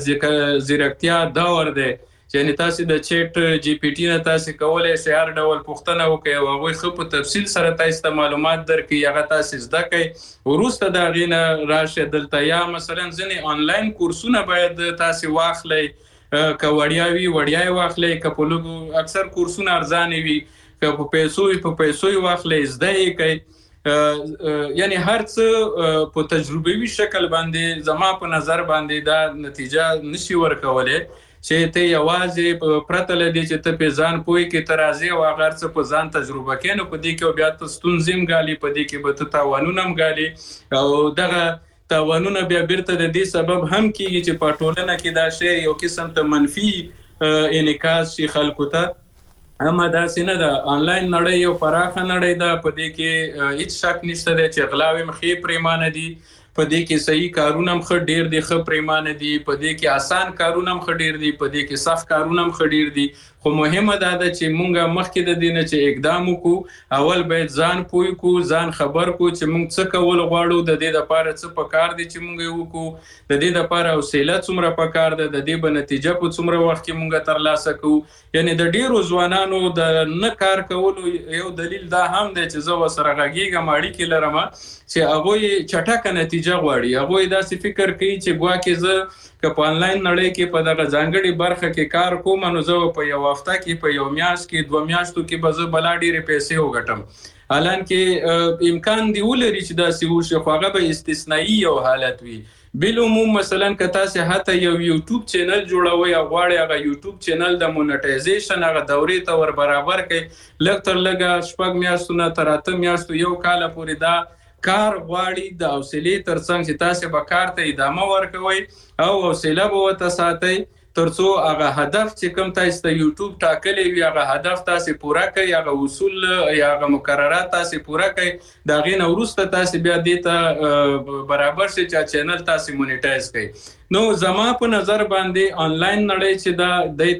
ځیرکتیا دور دی یعنی تاسو د چیټ جی پی ټی نه تاسو کولای شئ هر ډول پوښتنه وکړئ او هغه خو په تفصیل سره تاسو معلومات درکړي هغه تاسو زده کړئ ورسته دا غینه راشه دلته یا مثلا ځنې آنلاین کورسونه باید تاسو واخلئ کوړیاوي وړیاي واخلئ کپلو اکثر کورسونه ارزانه وي که په پیسو په پیسو واخلئ زده یې کوي یعنی هر څه په تجربوي شکل باندې زما په نظر باندې دا نتیجه نشي ورکولای چې ته یوازې پرته لدی چې ته په ځان پوي کې ترازی او هغه څه په ځان تجربه کینو په دې کې بیا ته ستونزې مګالي په دې کې به ته تاوانونه مګالي او دغه تاوانونه بیا بیرته د دې سبب هم کیږي چې په ټولنه کې دا شی یو قسم ته منفي انعکاس شي خلکو ته. اما دا سینه د انلاین نړۍ یو پراخه نړۍ ده، په دې کې هیڅ شک نشته دی چې غلاوې مخې پریمانه دي، په دې کې صحیح کارونه هم ښه ډیر دي، ښه پریمانه دي، په دې کې آسان کارونه هم ښه ډیر دي، په دې کې سخت کارونه هم ښه ډیر دي. خو مهمه دا ده چې مونږ مخکې د دې نه چې اقدام وکړو، اول باید ځان پوه کړو، ځان خبر کړو چې مونږ څه کول غواړو، د دې لپاره څه پکار دي چې مونږ یې وکړو، د دې لپاره حوصله څومره پکار ده، د دې به نتیجه په څومره وخت کې مونږ ترلاسه کوو. یعنی د ډیرو ځوانانو د نه کار کولو یو دلیل دا هم دی چې زه ورسره غږیږم، اړیکې لرم، چې هغوی چټکه نتیجه غواړي. هغوی داسې فکر کوي چې ګواکې زه که په انلاین نړۍ کې په دغه ځانګړې برخه کې کار کوم، نو زه په یو هفته کې، په یو میاشت کې، دوه میاشتو کې به زه بلا ډېرې پیسې وګټم. حالان کې امکان دی ولري چې داسې وشي، خو هغه به استثنایي یو حالت وي. بالعموم مثلا که تاسو حتی یو یوټیوب چینل جوړوي او غواړئ هغه یوټیوب چینل د مونټایزیشن هغه دورې ته ور برابر کړئ، لږ تر لږه شپږ میاشتو نه تر اته میاشتو یو کال پورې دا کار غواړي. د حوصلې ترڅنګ چې تاسو به کار ته ادامه ورکوئ او حوصله به ورته ساتئ، ترڅو هغه هدف چې کوم تاسو ته یوټیوب ټاکلی وي هغه هدف تاسو پوره کړئ، هغه اصول یا هغه مقررات تاسو پوره کړئ. د هغې نه وروسته تاسو بیا دې ته برابر شئ چې چینل تاسو مونیټایز کړئ. نو زما په نظر باندې آنلاین نړۍ چې دا دې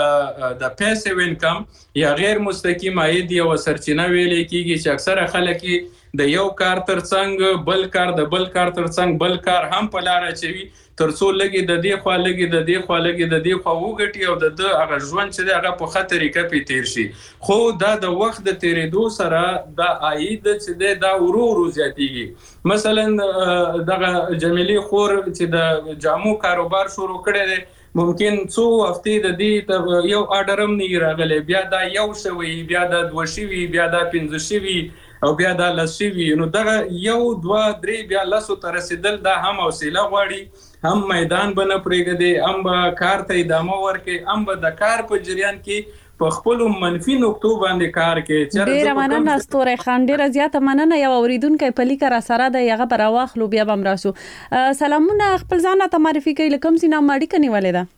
ته د پیسیو انکم یا غیر مستقیم عاید یو سرچینه ویلې کیږي، چې اکثره خلک د یو کار ترڅنګ بل کار، د بل کار ترڅنګ بل کار هم په لار اچوي، ترڅو لګي د دې خوا لګي د دې خوا لګي د دې خوا وګټي او د هغه ژوند چې هغه په ښه طریقه پې تیر شي. خو دا د وخت د تیرېدو سره دا عاید چې دی دا ورو ورو زیاتېږي. مثلا دغه جمیلې خور چې د جامو کاروبار شروع کړی دی، ممکن څو هفتې د دې یو آرډر هم نه راغلی، بیا دا یو شوی، بیا دا دوه شوي، بیا دا پنځه شوي او بیا دا لس شوي. نو دغه یو دوه درې بیا لسو ته رسېدل دا هم حوصله غواړي، هم میدان به نه پرېږدي، هم به کار ته ادامه ورکړي، هم به د کار په جریان کې په خپلو منفي نقطو باندې کار کوي.
ډېره مننه ستوري خان، ډېره زیاته مننه. یو اورېدونکی په لیکه راسره دی، هغه به راواخلو بیا به هم راسو. سلامونه، خپل ځان راته معرفي کوئ، له کوم ځای نه مو اړیکه نیولې ده؟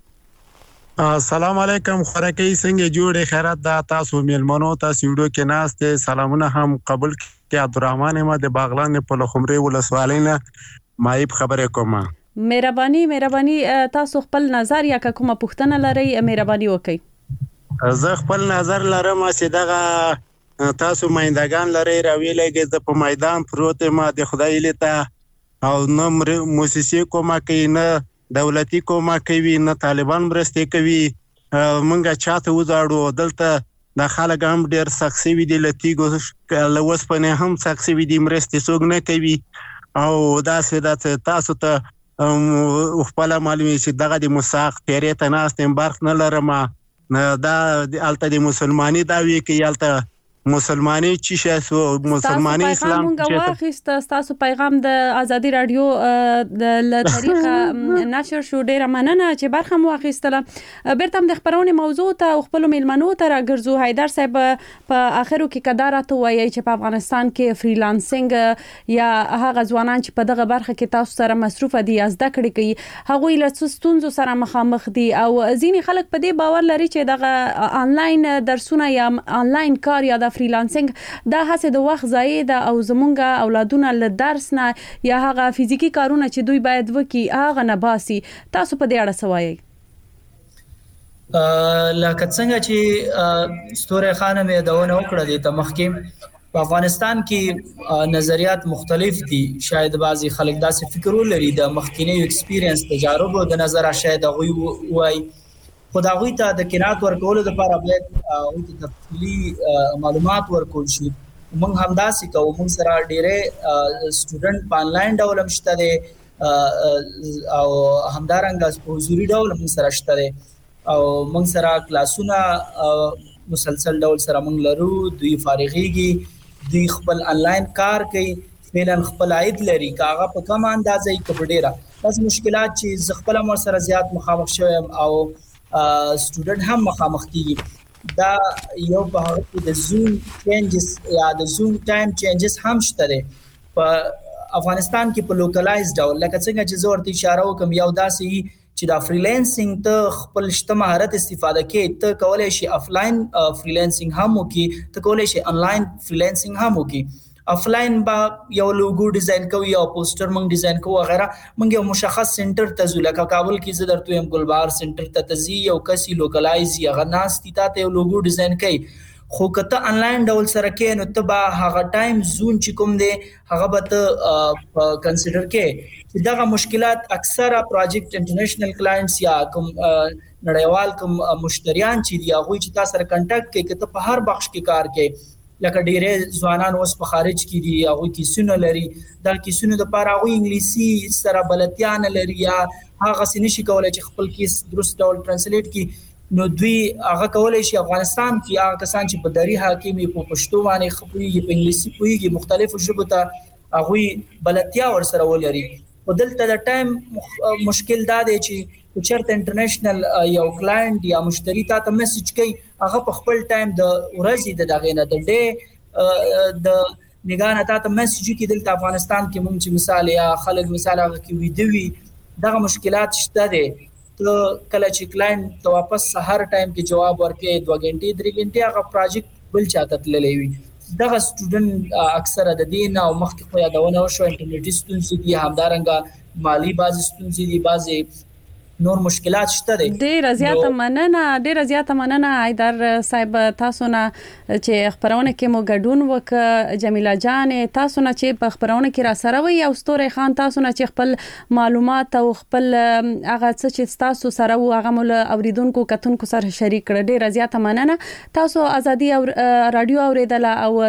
السلام علیکم، خورکې څنګه جوړې؟ خیرات ده، تاسو میلمنو تاسو ویډیو کې ناست دي، سلامونه هم قبول کړئ. عبدالرحمن ما د باغلان په لخمري ولسوالۍ نه مایب خبرې کوم.
مهرباني مهرباني تاسو خپل نظر یا کومه پوښتنه لرئ مهرباني وکړئ.
زه خپل نظر لرم چې دغه تاسو مایندگان لرئ راویلې د په میدان پروت ما د خدای لته او نه موسسې کومه کوي، نه دولتي کومه کوي، نه طالبان مرستې کوي. مونږه چاته وځاړو، دلته د خلک هم ډېر سخت شوي دي، له تیږو له اوسپنې هم سخت شوي دي، مرستې څوک نه کوي. او داسې ده تاسو ته خپله معلومي چې دغه د مساق تیرې ته ناست یم، برق نه لرم. دا هلته د مسلماني دعوې کوي، هلته مسلمانۍ چی شي، مسلمانۍ اسلام
چې واخیست. تاسو پیغام د ازادي رادیو د طریقه نشر شو، ډیره مننه چې برخه مو واخیستله. بیرته د خبرونه موضوع ته خپل میلمنو ته راګرځو. حیدر صاحب په اخرو کې کدار ته وایي چې په افغانستان کې فریلانسینګ یا هغه ځوانان چې په دغه برخه کې تاسو سره مصروف دي یا زده کړې کوي، هغوی له څه ستونزو سره مخامخ دي، او ځینې خلک په دې باور لري چې دغه آنلاین درسونه یا آنلاین کار یا د فریلانسینګ دا هڅه د وخت ضایع ده او زمونږ اولادونه له درس نه یا هغه فزیکی کارونه چې دوی باید وکړي هغه نه باسي. تاسو په دې اړه څه وایئ؟
لکه څنګه چې ستوري خانم یې دونه وکړه دي ته مخکې په افغانستان کې نظریات مختلف دي. شاید بعضی خلک داسې فکر ولري د مخکینی ایکسپیرینس تجارب د نظر شاید غوي وای، خدا غوي ته د قناعت ورکول لپاره باید او تفصیلی معلومات ورکول شي. موږ هم داسې کوو، موږ سره ډېرې سټوډنټ په آنلاین ډول هم شته دي او همدارنګه په حضوري ډول هم سره شته دي او موږ سره کلاسونه مسلسل ډول سره موږ لرو. دوی فارغيږي، دوی خپل آنلاین کار کوي، فعلا خپل عاید لري، کاغه په کوم اندازې کې ډېره بس مشکلات چې ز خپل مر سره زیات مخامخ شوم او سټوډنټ هم مخامخ کیږي. دا یو په هغه د زوم چینجز یا د زوم ټایم چینجز هم شته دي. په افغانستان کې په لوکلایز ډول لکه څنګه چې زه ورته اشاره وکم یو داسې چې دا فریلانسینګ ته خپل شته مهارت استفاده کې ته کولای شي افلاین فریلانسینګ هم وکي ته کولای شي انلاین فریلانسینګ هم وکي افلاین با یو لوګو ډیزاین کوي یا پوسټر مونږ ډیزاین کوو وغیرہ مونږ یو مشخص سنټر ته ځو لکه کابل کې زه درته يم ګلبار سنټر ته تزي یو کسي لوکلایز یا غناس تی ته یو لوګو ډیزاین کوي خو کته انلاین ډول سره کې نو ته به هغه ټایم زون چې کوم دی هغه به ته کنسیډر کې چې دغه مشکلات اکثره پروجیکټ انټرنیشنل کلاینټس یا کوم نړیوال کوم مشتریان چې دی هغه چې تاسو سره کنټاکټ کوي کته په هر بخش کې کار کوي لکه ډېرې ځوانان اوس په خارج کې دي هغه کیسونه لري دا کیسونه د پاره هغه انګلیسي سره بلدتیا نه لري یا هغه سنشي کولای چې خپل کیس درست ډول ترانسلیټ کی نو دوی هغه کولای شي افغانستان کې هغه کسان چې په دری حاکمي په پښتو باندې خپويږي په انګلیسي پويږي مختلفو ژبو ته هغه بلدتیا ور سره ولري په دلته د ټایم مشکل دا دی چې چېرته انټرنیشنل یو کلاینټ یا مشتری ته میسج کوي هغه په خپل ټایم د ورځې د دغه نه د ډې د نگاه ته میسج کې دلته افغانستان کې مونږ چې مثال یا خلک مثال هغه کې ویډیوي دغه مشکلات شته دي ته کله چې کلاینټ ته واپس سحر ټایم کې جواب ورکړي دوه غنټې درې غنټې هغه پروجیکټ بل چاته تللی وي دغه سټوډنټ اکثره د دین او مخکې خو یادونه وشو انټرنیټي ستونزې دي همدارنګه مالی بعض ستونزې دي بعض نور مشکلات شته دي
ډیر زیاته مننه ډیر زیاته مننه حیدر صاحب تاسو نه چې خبرونه کې مو ګډون وک جمیله جان تاسو نه چې په خبرونه کې را سره وي او ستوري خان تاسو نه چې خپل معلومات او خپل هغه څه چې تاسو سره و هغه مول اوریدونکو کتونکو سره شریک کړ ډیر زیاته مننه تاسو ازادي او رادیو اوریدل او